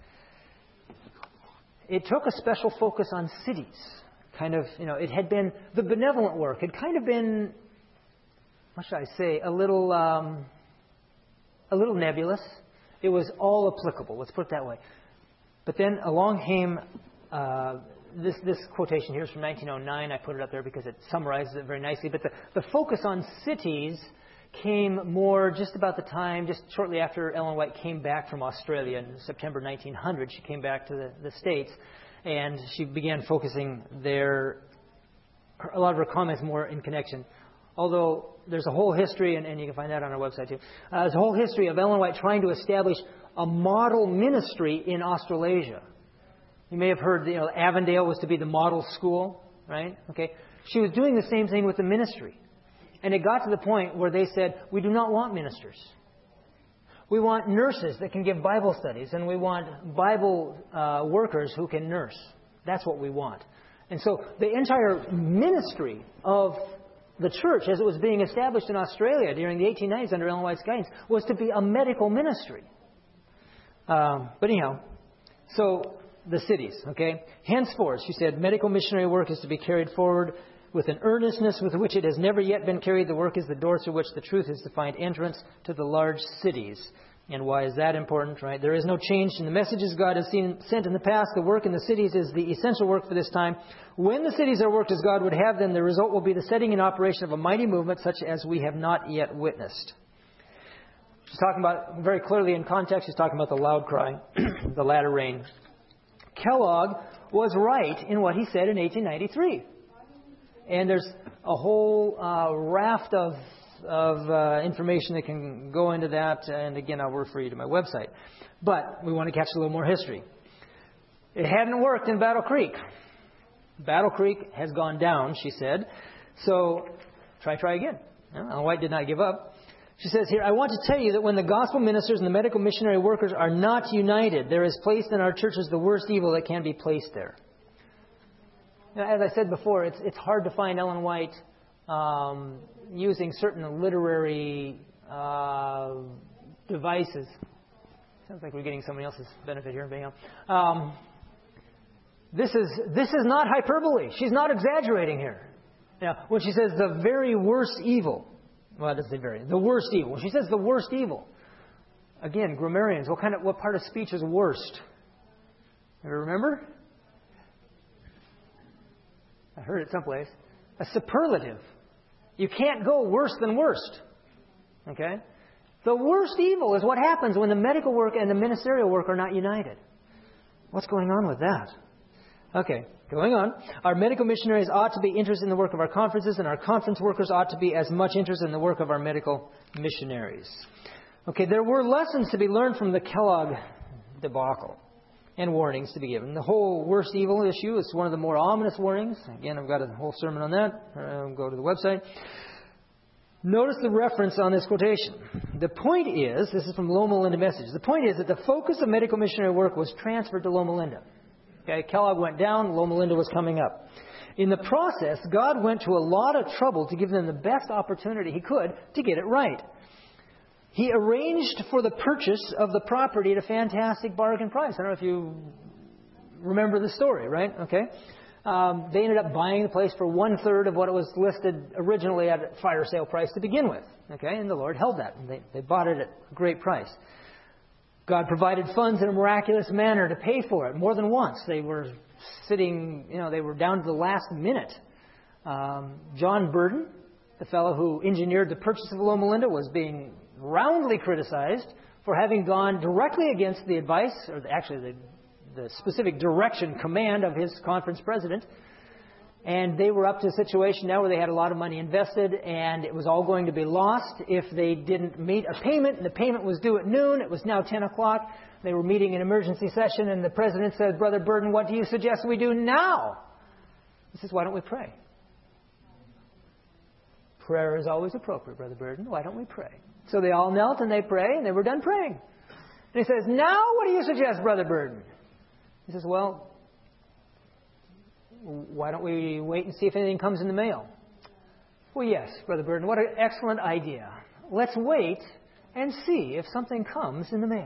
It took a special focus on cities. It had been the benevolent work. It kind of been, what should I say, a little nebulous. It was all applicable, let's put it that way. But then along came this quotation here is from 1909. I put it up there because it summarizes it very nicely. But the focus on cities came more just about the time, just shortly after Ellen White came back from Australia in September 1900. She came back to the States, and she began focusing a lot of her comments more in connection. Although there's a whole history, and you can find that on our website too, there's a whole history of Ellen White trying to establish a model ministry in Australasia. You may have heard, Avondale was to be the model school, right? Okay. She was doing the same thing with the ministry. And it got to the point where they said, we do not want ministers. We want nurses that can give Bible studies, and we want Bible workers who can nurse. That's what we want. And so the entire ministry of the church, as it was being established in Australia during the 1890s under Ellen White's guidance, was to be a medical ministry. But anyhow, so the cities, okay? Henceforth, she said, medical missionary work is to be carried forward with an earnestness with which it has never yet been carried. The work is the door through which the truth is to find entrance to the large cities. And why is that important, right? There is no change in the messages God has sent in the past. The work in the cities is the essential work for this time. When the cities are worked as God would have them, the result will be the setting in operation of a mighty movement such as we have not yet witnessed. She's talking about, very clearly in context, she's talking about the loud cry, the latter rain. Kellogg was right in what he said in 1893. And there's a whole raft of information that can go into that. And again, I'll refer you to my website. But we want to catch a little more history. It hadn't worked in Battle Creek. Battle Creek has gone down, she said. So try again. Ellen White did not give up. She says here, I want to tell you that when the gospel ministers and the medical missionary workers are not united, there is placed in our churches the worst evil that can be placed there. Now, as I said before, it's hard to find Ellen White using certain literary devices. Sounds like we're getting somebody else's benefit here. This is not hyperbole. She's not exaggerating here. Now, when she says the very worst evil, well, it doesn't say very, the worst evil. When she says the worst evil, again, grammarians, what part of speech is worst? You remember? I heard it someplace. A superlative. You can't go worse than worst. Okay? The worst evil is what happens when the medical work and the ministerial work are not united. What's going on with that? Okay, going on. Our medical missionaries ought to be interested in the work of our conferences, and our conference workers ought to be as much interested in the work of our medical missionaries. Okay, there were lessons to be learned from the Kellogg debacle and warnings to be given. The whole worst evil issue is one of the more ominous warnings. Again, I've got a whole sermon on that. Go to the website. Notice the reference on this quotation. The point is, this is from Loma Linda Messages, the point is that the focus of medical missionary work was transferred to Loma Linda. Okay, Kellogg went down, Loma Linda was coming up. In the process, God went to a lot of trouble to give them the best opportunity He could to get it right. He arranged for the purchase of the property at a fantastic bargain price. I don't know if you remember the story, right? Okay. They ended up buying the place for 1/3 of what it was listed originally at a fire sale price to begin with. Okay, and the Lord held that. And they bought it at a great price. God provided funds in a miraculous manner to pay for it more than once. They were sitting, they were down to the last minute. John Burden, the fellow who engineered the purchase of Loma Linda, was being roundly criticized for having gone directly against the advice, or actually the specific direction, command of his conference president. And they were up to a situation now where they had a lot of money invested, and it was all going to be lost if they didn't meet a payment. And the payment was due at noon. It was now 10 o'clock. They were meeting an emergency session, and the president says, Brother Burden, what do you suggest we do now? He says, why don't we pray? Prayer is always appropriate, Brother Burden. Why don't we pray? So they all knelt and they prayed, and they were done praying. And he says, now what do you suggest, Brother Burden? He says, well, why don't we wait and see if anything comes in the mail? Well, yes, Brother Burden, what an excellent idea. Let's wait and see if something comes in the mail.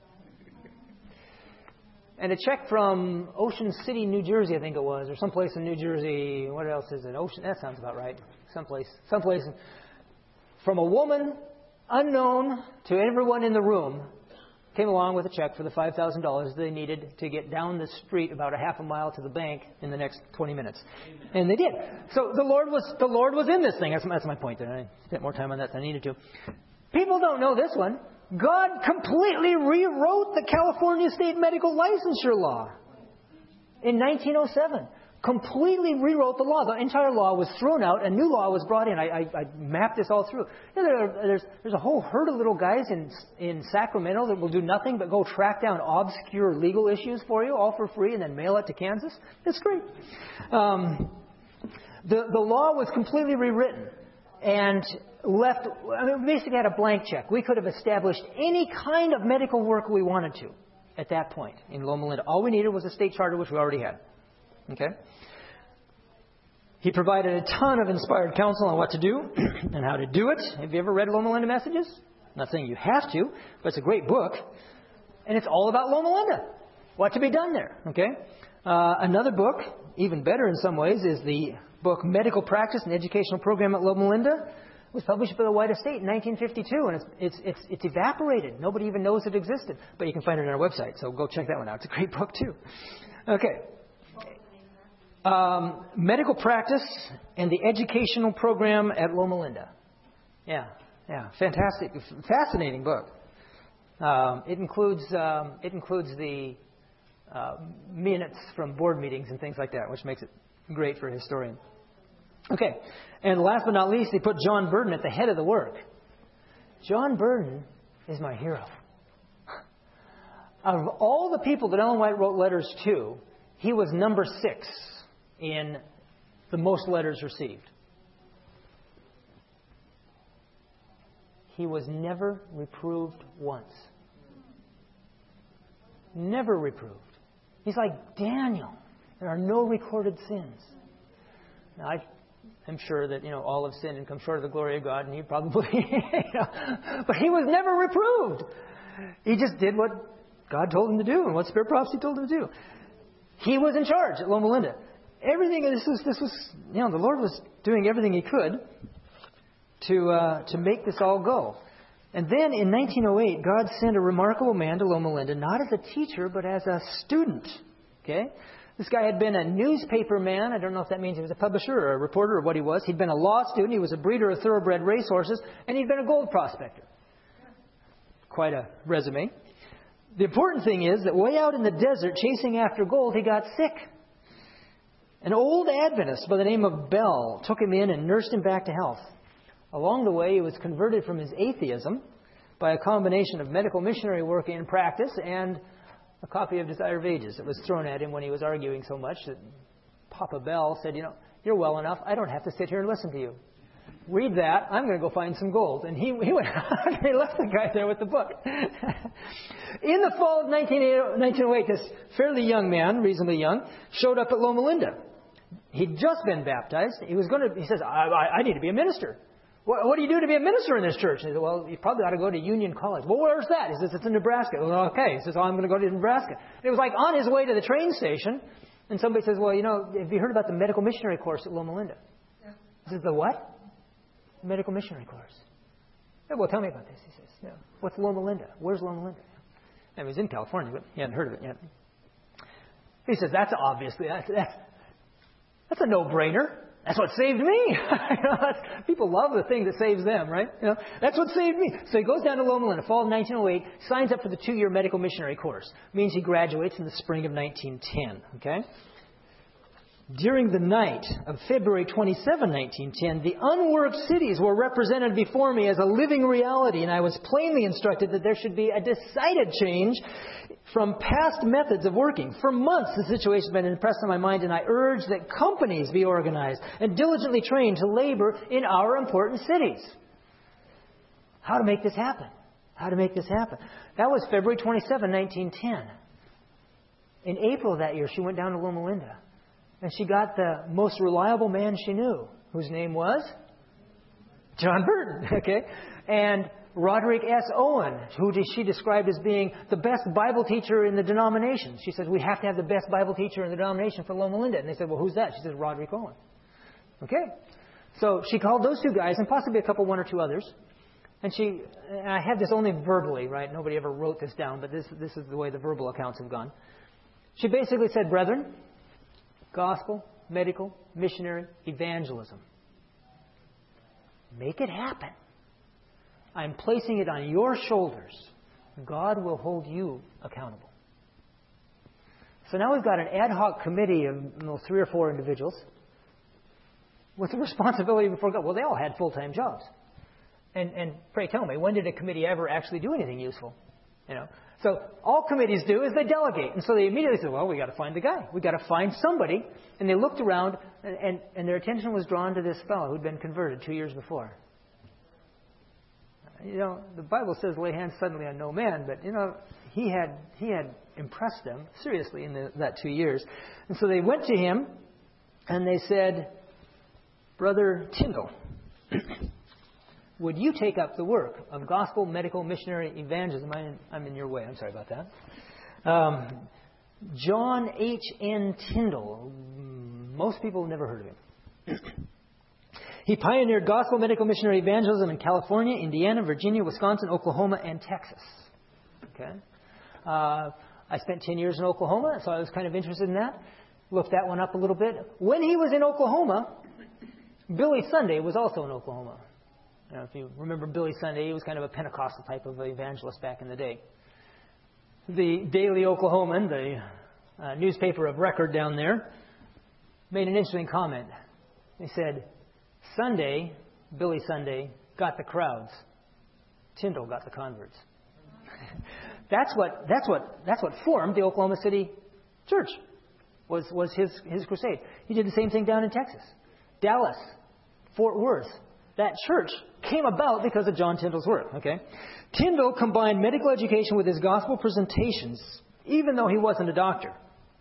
And a check from Ocean City, New Jersey, I think it was, or someplace in New Jersey. What else is it? Ocean. That sounds about right. Someplace from a woman unknown to everyone in the room, came along with a check for the $5,000 they needed to get down the street about a half a mile to the bank in the next 20 minutes. Amen. And they did. So the Lord was in this thing. That's my point there. I spent more time on that than I needed to. People don't know this one. God completely rewrote the California State Medical Licensure Law in 1907. completely rewrote the law. The entire law was thrown out. A new law was brought in. I mapped this all through. There's a whole herd of little guys in Sacramento that will do nothing but go track down obscure legal issues for you, all for free, and then mail it to Kansas. It's great. The law was completely rewritten and left. We basically had a blank check. We could have established any kind of medical work we wanted to at that point in Loma Linda. All we needed was a state charter, which we already had. Okay? He provided a ton of inspired counsel on what to do and how to do it. Have you ever read Loma Linda Messages? I'm not saying you have to, but it's a great book. And it's all about Loma Linda. What to be done there. Okay? Another book, even better in some ways, is the book Medical Practice and Educational Program at Loma Linda. It was published by the White Estate in 1952, and it's evaporated. Nobody even knows it existed. But you can find it on our website, so go check that one out. It's a great book, too. Okay. Medical Practice and the Educational Program at Loma Linda. Yeah. Fantastic. Fascinating book. It includes the minutes from board meetings and things like that, which makes it great for a historian. Okay. And last but not least, they put John Burden at the head of the work. John Burden is my hero. Out of all the people that Ellen White wrote letters to, he was number 6 in the most letters received. He was never reproved once. Never reproved. He's like Daniel. There are no recorded sins. Now, I'm sure that, all have sinned and come short of the glory of God, and he probably, but he was never reproved. He just did what God told him to do and what Spirit Prophecy told him to do. He was in charge at Loma Linda. Everything, this was, the Lord was doing everything He could to make this all go. And then in 1908, God sent a remarkable man to Loma Linda, not as a teacher, but as a student. Okay? This guy had been a newspaper man. I don't know if that means he was a publisher or a reporter or what he was. He'd been a law student. He was a breeder of thoroughbred racehorses. And he'd been a gold prospector. Quite a resume. The important thing is that way out in the desert, chasing after gold, he got sick. An old Adventist by the name of Bell took him in and nursed him back to health. Along the way, he was converted from his atheism by a combination of medical missionary work in practice and a copy of Desire of Ages that was thrown at him when he was arguing so much that Papa Bell said, you're well enough. I don't have to sit here and listen to you. Read that. I'm going to go find some gold. And he went out and he left the guy there with the book. In the fall of 1908, this fairly young man, reasonably young, showed up at Loma Linda. He'd just been baptized. He says, I need to be a minister. What do you do to be a minister in this church? And he said, well, you probably ought to go to Union College. Well, where's that? He says, it's in Nebraska. Well, okay. He says, I'm going to go to Nebraska. And it was like on his way to the train station. And somebody says, well, have you heard about the medical missionary course at Loma Linda? Yeah. He says, the what? Medical missionary course. Yeah, well, tell me about this. He says, yeah. What's Loma Linda? Where's Loma Linda? And he was in California, but he hadn't heard of it yet. He says, that's obviously, that's a no-brainer. That's what saved me. People love the thing that saves them, right? That's what saved me. So he goes down to Loma Linda, fall of 1908, signs up for the 2-year medical missionary course. Means he graduates in the spring of 1910. Okay? During the night of February 27, 1910, the unworked cities were represented before me as a living reality, and I was plainly instructed that there should be a decided change from past methods of working. For months, the situation had been impressed on my mind, and I urged that companies be organized and diligently trained to labor in our important cities. How to make this happen? That was February 27, 1910. In April of that year, she went down to Loma Linda. And she got the most reliable man she knew, whose name was John Burden, okay? And Roderick S. Owen, who she described as being the best Bible teacher in the denomination. She said, we have to have the best Bible teacher in the denomination for Loma Linda. And they said, well, who's that? She said, Roderick Owen. Okay? So she called those 2 guys and possibly one or two others. And I have this only verbally, right? Nobody ever wrote this down, but this is the way the verbal accounts have gone. She basically said, brethren, gospel, medical, missionary, evangelism. Make it happen. I'm placing it on your shoulders. God will hold you accountable. So now we've got an ad hoc committee of 3 or 4 individuals with the responsibility before God. Well, they all had full-time jobs. And pray tell me, when did a committee ever actually do anything useful? So all committees do is they delegate. And so they immediately said, well, we got to find the guy. We got to find somebody. And they looked around, and their attention was drawn to this fellow who'd been converted 2 years before. The Bible says lay hands suddenly on no man, but, he had impressed them seriously in that 2 years. And so they went to him, and they said, Brother Tyndall, would you take up the work of gospel, medical, missionary, evangelism? I'm in your way. I'm sorry about that. John H.N. Tyndall. Most people have never heard of him. He pioneered gospel, medical, missionary evangelism in California, Indiana, Virginia, Wisconsin, Oklahoma, and Texas. Okay. I spent 10 years in Oklahoma, so I was kind of interested in that. Looked that one up a little bit. When he was in Oklahoma, Billy Sunday was also in Oklahoma. If you remember Billy Sunday, he was kind of a Pentecostal type of evangelist back in the day. The Daily Oklahoman, the newspaper of record down there, made an interesting comment. They said, Sunday, Billy Sunday, got the crowds. Tyndall got the converts. That's what formed the Oklahoma City Church. Was his crusade. He did the same thing down in Texas, Dallas, Fort Worth. That church came about because of John Tyndall's work. Okay, Tyndall combined medical education with his gospel presentations, even though he wasn't a doctor.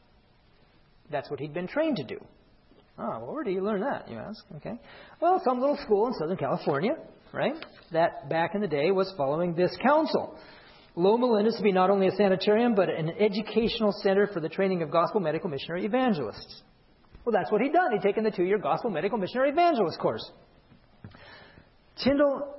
That's what he'd been trained to do. Oh, well, where do you learn that, you ask? Okay, well, some little school in Southern California, right? That back in the day was following this council. Loma Linda is to be not only a sanitarium, but an educational center for the training of gospel, medical, missionary evangelists. Well, that's what he'd done. He'd taken the 2-year gospel, medical, missionary evangelist course. Tyndall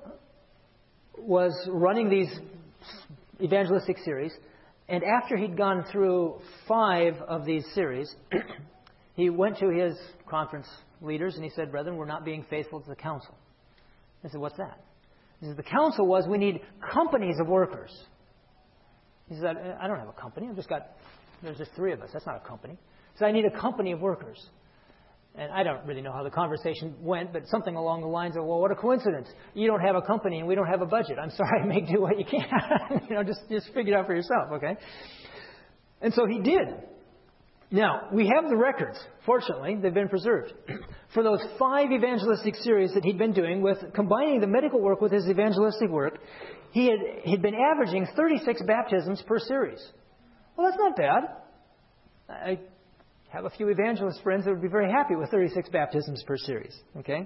was running these evangelistic series, and after he'd gone through 5 of these series, he went to his conference leaders and he said, Brethren, we're not being faithful to the council. They said, what's that? He said, the council was we need companies of workers. He said, I don't have a company. There's just 3 of us. That's not a company. He said, I need a company of workers. And I don't really know how the conversation went, but something along the lines of, well, what a coincidence. You don't have a company and we don't have a budget. I'm sorry, make do what you can. Just figure it out for yourself, okay? And so he did. Now, we have the records. Fortunately, they've been preserved. For those 5 evangelistic series that he'd been doing, with combining the medical work with his evangelistic work, he'd been averaging 36 baptisms per series. Well, that's not bad. I have a few evangelist friends that would be very happy with 36 baptisms per series. Okay?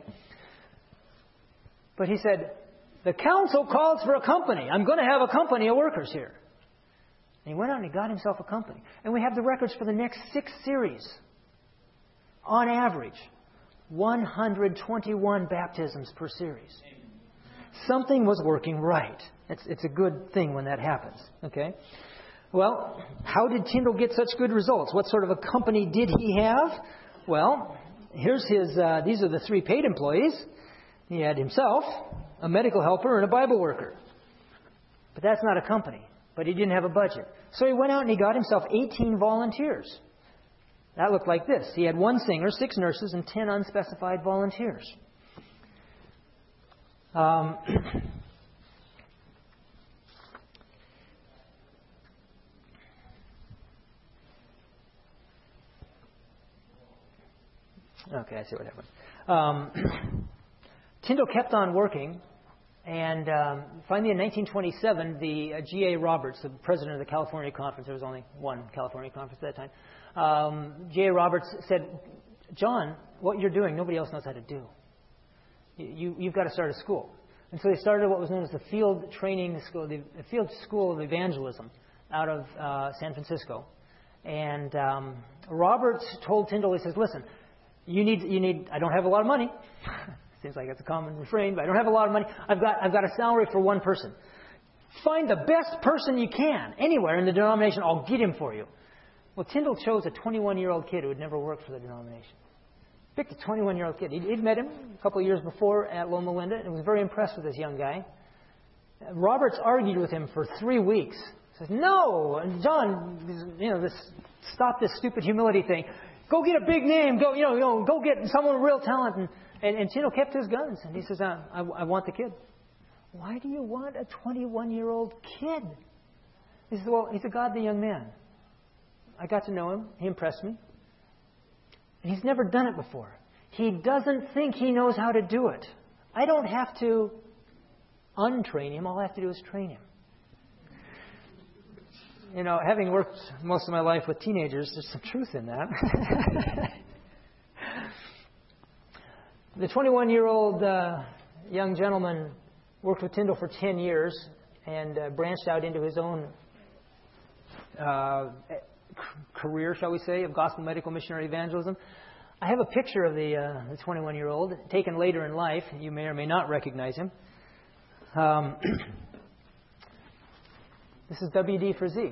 But he said, the council calls for a company. I'm going to have a company of workers here. And he went out and he got himself a company. And we have the records for the next 6 series. On average, 121 baptisms per series. Something was working right. It's a good thing when that happens. Okay? Well, how did Tyndall get such good results? What sort of a company did he have? Well, here's these are the 3 paid employees. He had himself, a medical helper, and a Bible worker. But that's not a company. But he didn't have a budget. So he went out and he got himself 18 volunteers. That looked like this. He had 1 singer, 6 nurses, and 10 unspecified volunteers. Okay, I see what happened. Tyndall kept on working. And finally, in 1927, the G.A. Roberts, the president of the California Conference, there was only one California Conference at that time, G.A. Roberts said, John, what you're doing, nobody else knows how to do. You've got to start a school. And so they started what was known as the Field Training School, the Field School of Evangelism out of San Francisco. And Roberts told Tyndall, he says, listen, you need, I don't have a lot of money. Seems like it's a common refrain, but I don't have a lot of money. I've got a salary for 1 person. Find the best person you can anywhere in the denomination. I'll get him for you. Well, Tyndall chose a 21-year-old kid who had never worked for the denomination. Picked a 21-year-old kid. He'd met him a couple of years before at Loma Linda and was very impressed with this young guy. Roberts argued with him for 3 weeks. He says, no, John, this stop this stupid humility thing. Go get a big name. Go get someone with real talent. And Tyndall kept his guns. And he says, I want the kid. Why do you want a 21-year-old kid? He says, well, he's a godly young man. I got to know him. He impressed me. And he's never done it before. He doesn't think he knows how to do it. I don't have to untrain him. All I have to do is train him. Having worked most of my life with teenagers, there's some truth in that. The 21-year-old young gentleman worked with Tyndall for 10 years and branched out into his own career, shall we say, of gospel medical missionary evangelism. I have a picture of the 21-year-old taken later in life. You may or may not recognize him. This is W.D. Frazee.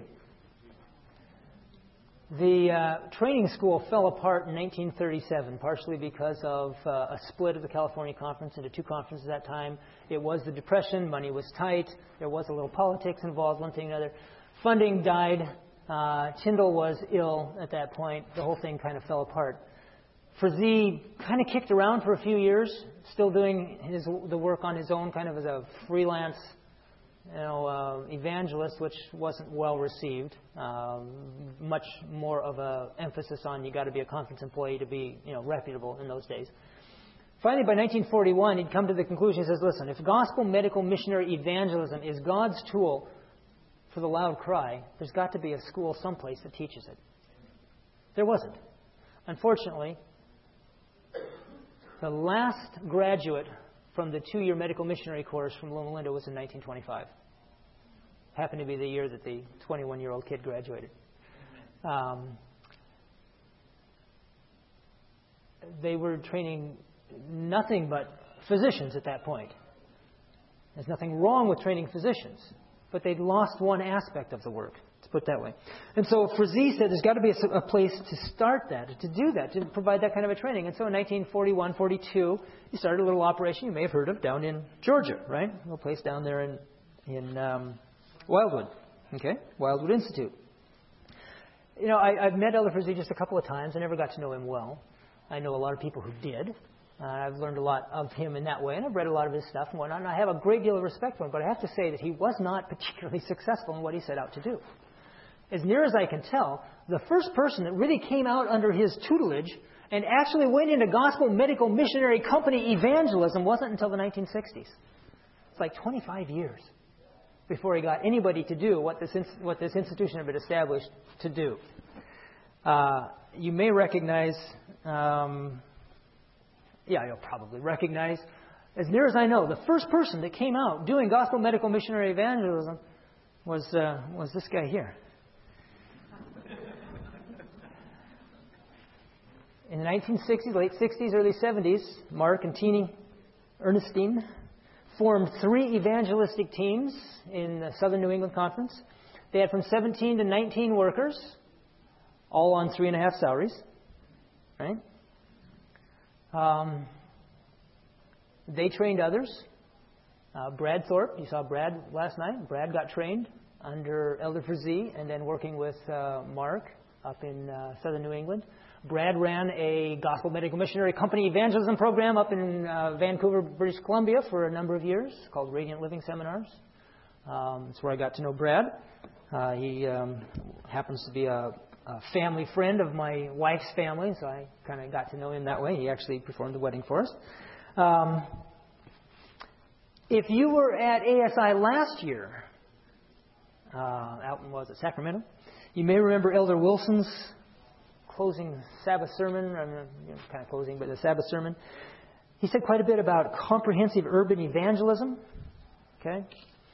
The training school fell apart in 1937, partially because of a split of the California Conference into two conferences at that time. It was the Depression. Money was tight. There was a little politics involved, one thing or another. Funding died. Tyndall was ill at that point. The whole thing kind of fell apart. Frazee kind of kicked around for a few years, still doing the work on his own, kind of as a freelance evangelist, which wasn't well received. Much more of a emphasis on you got to be a conference employee to be reputable in those days. Finally, by 1941, he'd come to the conclusion. He says, "Listen, if gospel medical missionary evangelism is God's tool for the loud cry, there's got to be a school someplace that teaches it." There wasn't. Unfortunately, the last graduate from the 2-year medical missionary course from Loma Linda was in 1925. Happened to be the year that the 21-year-old kid graduated. They were training nothing but physicians at that point. There's nothing wrong with training physicians, but they'd lost one aspect of the work, to put it that way. And so Frazee said there's got to be a place to start that, to do that, to provide that kind of a training. And so in 1941, 42, he started a little operation you may have heard of down in Georgia, right? A little place down there in Wildwood, okay? Wildwood Institute. I've met Elder Frazee just a couple of times. I never got to know him well. I know a lot of people who did. I've learned a lot of him in that way, and I've read a lot of his stuff and whatnot, and I have a great deal of respect for him, but I have to say that he was not particularly successful in what he set out to do. As near as I can tell, the first person that really came out under his tutelage and actually went into gospel medical missionary company evangelism wasn't until the 1960s. It's like 25 years before he got anybody to do what this institution had been established to do. You may recognize... you'll probably recognize, as near as I know, the first person that came out doing gospel medical missionary evangelism was this guy here. In the 1960s, late 60s, early 70s, Mark and Teenie Ernestine formed 3 evangelistic teams in the Southern New England Conference. They had from 17 to 19 workers, all on 3.5 salaries, right? They trained others. Brad Thorpe, you saw Brad last night. Brad got trained under Elder Frazee and then working with Mark up in Southern New England. Brad ran a gospel medical missionary company evangelism program up in Vancouver, British Columbia for a number of years called Radiant Living Seminars. That's where I got to know Brad. He happens to be a family friend of my wife's family, so I kind of got to know him that way. He actually performed the wedding for us. If you were at ASI last year, out in Sacramento, you may remember Elder Wilson's closing Sabbath sermon, kind of closing, but the Sabbath sermon. He said quite a bit about comprehensive urban evangelism. Okay?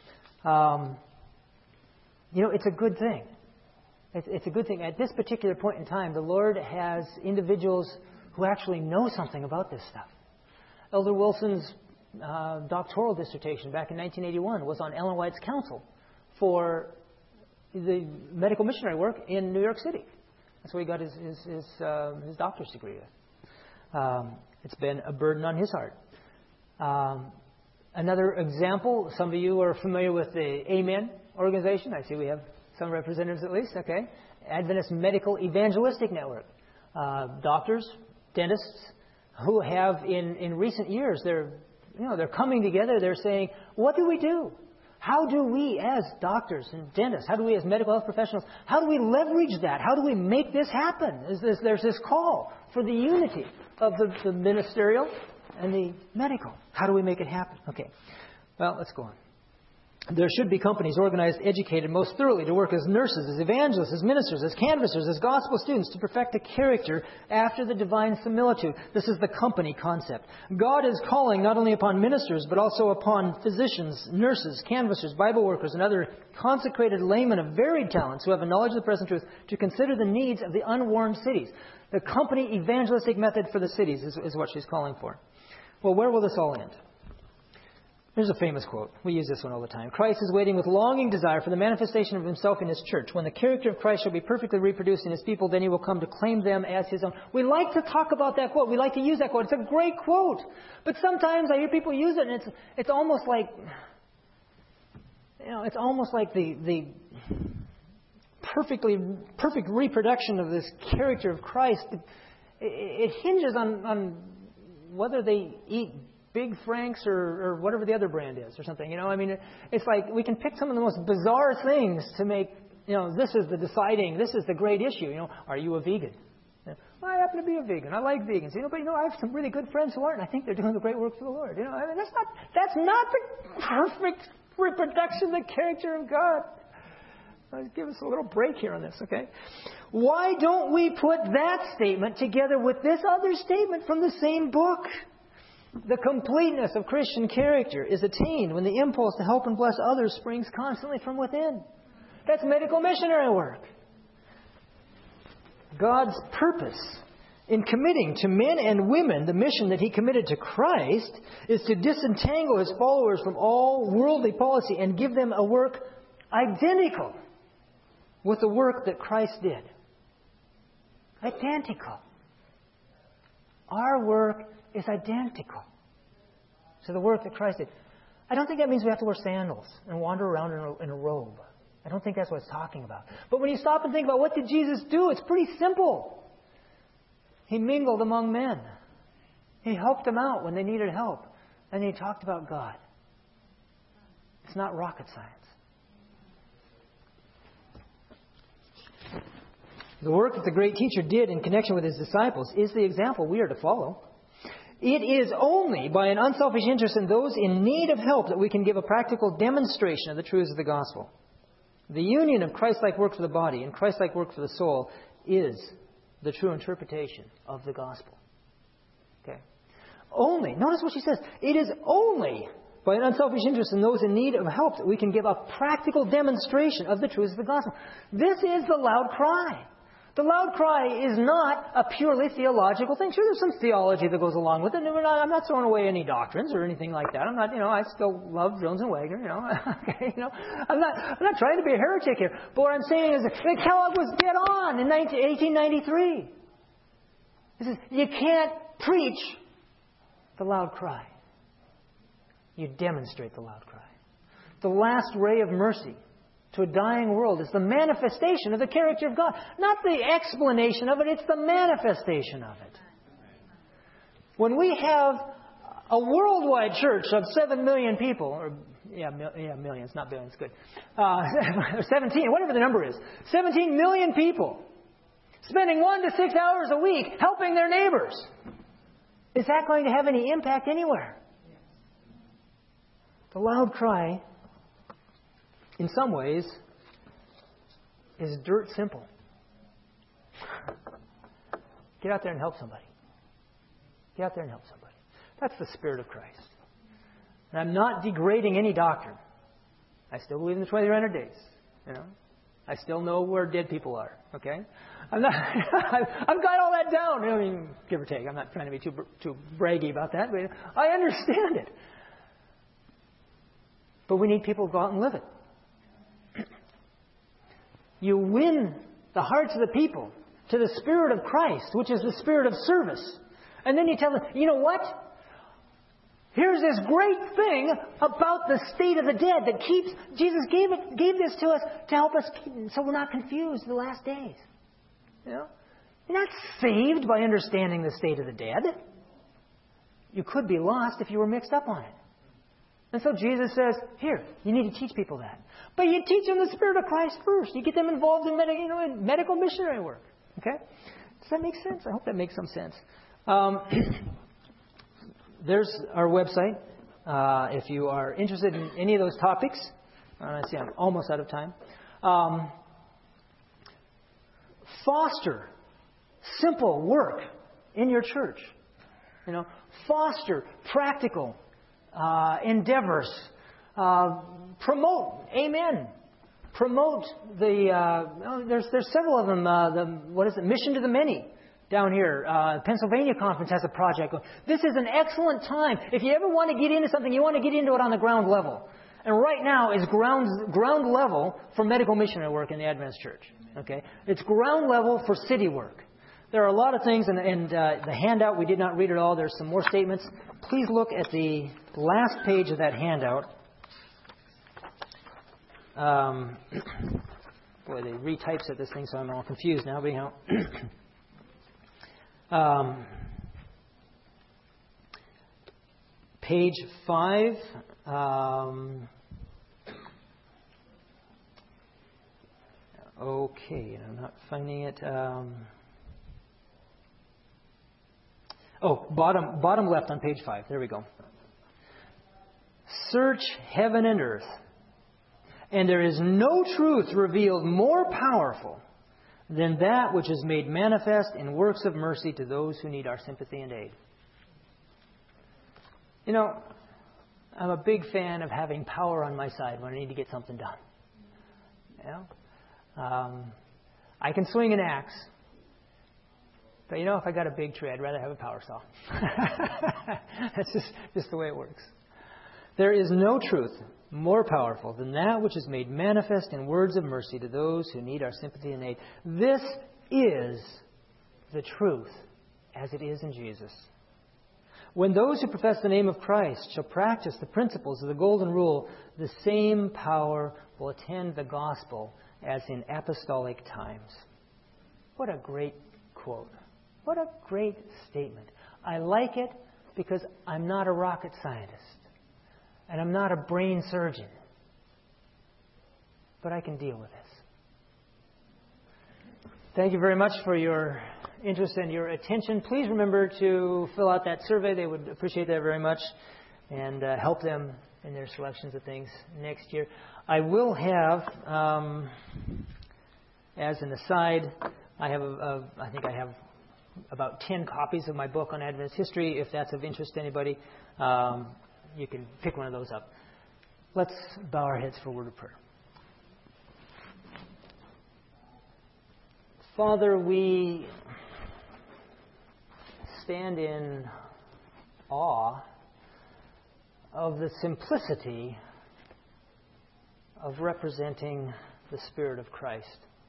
It's a good thing. It's a good thing. At this particular point in time, the Lord has individuals who actually know something about this stuff. Elder Wilson's doctoral dissertation back in 1981 was on Ellen White's counsel for the medical missionary work in New York City. That's where he got his doctor's degree with. It's been a burden on his heart. Another example, some of you are familiar with the Amen organization. I see we have some representatives at least, okay. Adventist Medical Evangelistic Network. Doctors, dentists, who have in recent years, they're coming together. They're saying, what do we do? How do we as doctors and dentists, how do we as medical health professionals, how do we leverage that? How do we make this happen? There's this call for the unity of the ministerial and the medical. How do we make it happen? Okay. Well, let's go on. There should be companies organized, educated most thoroughly to work as nurses, as evangelists, as ministers, as canvassers, as gospel students to perfect a character after the divine similitude. This is the company concept. God is calling not only upon ministers, but also upon physicians, nurses, canvassers, Bible workers, and other consecrated laymen of varied talents who have a knowledge of the present truth to consider the needs of the unwarned cities. The company evangelistic method for the cities is what she's calling for. Well, where will this all end? Here's a famous quote. We use this one all the time. Christ is waiting with longing desire for the manifestation of himself in his church. When the character of Christ shall be perfectly reproduced in his people, then he will come to claim them as his own. We like to talk about that quote. We like to use that quote. It's a great quote. But sometimes I hear people use it, and it's almost like, it's almost like the perfect reproduction of this character of Christ. It hinges on whether they eat Big Franks or whatever the other brand is or something. It's like we can pick some of the most bizarre things to make, this is the great issue. Are you a vegan? Well, I happen to be a vegan. I like vegans. But I have some really good friends who aren't, and I think they're doing the great work for the Lord. That's not the perfect reproduction of the character of God. Let's give us a little break here on this, okay? Why don't we put that statement together with this other statement from the same book? The completeness of Christian character is attained when the impulse to help and bless others springs constantly from within. That's medical missionary work. God's purpose in committing to men and women the mission that he committed to Christ is to disentangle his followers from all worldly policy and give them a work identical with the work that Christ did. Identical. Our work is identical to the work that Christ did. I don't think that means we have to wear sandals and wander around in a robe. I don't think that's what it's talking about. But when you stop and think about what did Jesus do, it's pretty simple. He mingled among men. He helped them out when they needed help. And he talked about God. It's not rocket science. The work that the great teacher did in connection with his disciples is the example we are to follow. It is only by an unselfish interest in those in need of help that we can give a practical demonstration of the truths of the gospel. The union of Christ-like work for the body and Christ-like work for the soul is the true interpretation of the gospel. Okay. Only, notice what she says, it is only by an unselfish interest in those in need of help that we can give a practical demonstration of the truths of the gospel. This is the loud cry. The loud cry is not a purely theological thing. Sure, there's some theology that goes along with it. I'm not throwing away any doctrines or anything like that. I'm not, I still love Jones and Wagner, Okay, I'm not trying to be a heretic here. But what I'm saying is that Kellogg was dead on in 1893. He says, you can't preach the loud cry. You demonstrate the loud cry. The last ray of mercy to a dying world is the manifestation of the character of God. Not the explanation of it, it's the manifestation of it. When we have a worldwide church of 7 million people, or millions, not billions, good. 17, whatever the number is. 17 million people spending 1 to 6 hours a week helping their neighbors. Is that going to have any impact anywhere? The loud cry, in some ways, is dirt simple. Get out there and help somebody. Get out there and help somebody. That's the Spirit of Christ. And I'm not degrading any doctrine. I still believe in the 2300 days. I still know where dead people are. Okay? I've got all that down. Give or take. I'm not trying to be too braggy about that, but I understand it. But we need people to go out and live it. You win the hearts of the people to the Spirit of Christ, which is the spirit of service. And then you tell them, you know what? Here's this great thing about the state of the dead that keeps, Jesus gave this to us to help us so we're not confused in the last days. You know? You're not saved by understanding the state of the dead. You could be lost if you were mixed up on it. And so Jesus says, here, you need to teach people that. But you teach them the Spirit of Christ first. You get them involved in medical missionary work. Okay? Does that make sense? I hope that makes some sense. There's our website. If you are interested in any of those topics. I see I'm almost out of time. Foster simple work in your church. You know, foster practical endeavors. Promote. Amen. Promote the. There's several of them. Mission to the Many. Down here, Pennsylvania Conference has a project. This is an excellent time. If you ever want to get into something, you want to get into it on the ground level. And right now is ground level for medical missionary work in the Adventist Church. Okay, it's ground level for city work. There are a lot of things, and the handout, we did not read it all. There's some more statements. Please look at the last page of that handout. Boy, they retypes at this thing, so I'm all confused now. But anyhow. Page 5. Okay, I'm not finding it. Bottom left on page 5. There we go. Search heaven and earth, and there is no truth revealed more powerful than that which is made manifest in works of mercy to those who need our sympathy and aid. You know, I'm a big fan of having power on my side when I need to get something done. You know? I can swing an axe, but if I got a big tree, I'd rather have a power saw. That's just the way it works. There is no truth more powerful than that which is made manifest in words of mercy to those who need our sympathy and aid. This is the truth as it is in Jesus. When those who profess the name of Christ shall practice the principles of the Golden Rule, the same power will attend the gospel as in apostolic times. What a great quote. What a great statement. I like it because I'm not a rocket scientist. And I'm not a brain surgeon. But I can deal with this. Thank you very much for your interest and your attention. Please remember to fill out that survey. They would appreciate that very much. And help them in their selections of things next year. I will have, as an aside, I think I have about 10 copies of my book on Adventist history. If that's of interest to anybody, you can pick one of those up. Let's bow our heads for a word of prayer. Father, we stand in awe of the simplicity of representing the Spirit of Christ.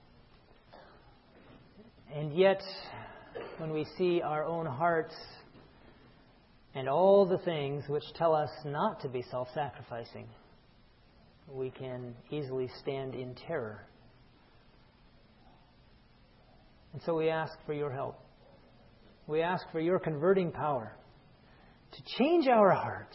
And yet, when we see our own hearts and all the things which tell us not to be self-sacrificing, we can easily stand in terror. And so we ask for your help. We ask for your converting power to change our hearts,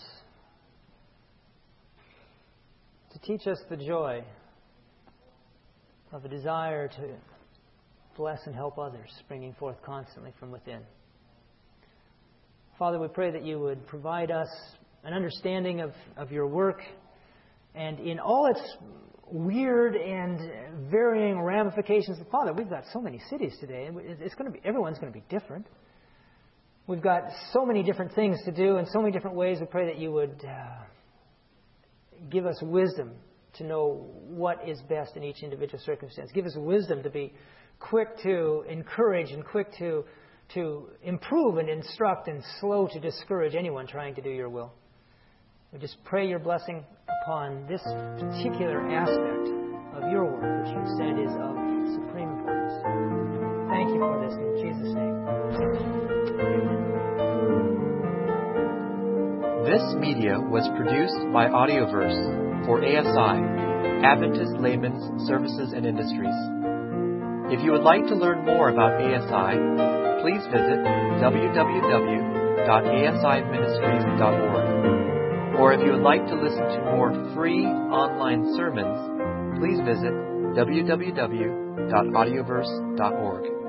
to teach us the joy of a desire to bless and help others, springing forth constantly from within. Father, we pray that you would provide us an understanding of your work, and in all its weird and varying ramifications. Father, we've got so many cities today, and everyone's going to be different. We've got so many different things to do in so many different ways. We pray that you would give us wisdom to know what is best in each individual circumstance. Give us wisdom to be quick to encourage and quick to improve and instruct and slow to discourage anyone trying to do your will. We just pray your blessing upon this particular aspect of your work, which you said is of supreme importance. Thank you for this in Jesus' name. Amen. This media was produced by Audioverse for ASI, Adventist Layman's Services and Industries. If you would like to learn more about ASI, please visit www.asiministries.org. Or if you would like to listen to more free online sermons, please visit www.audioverse.org.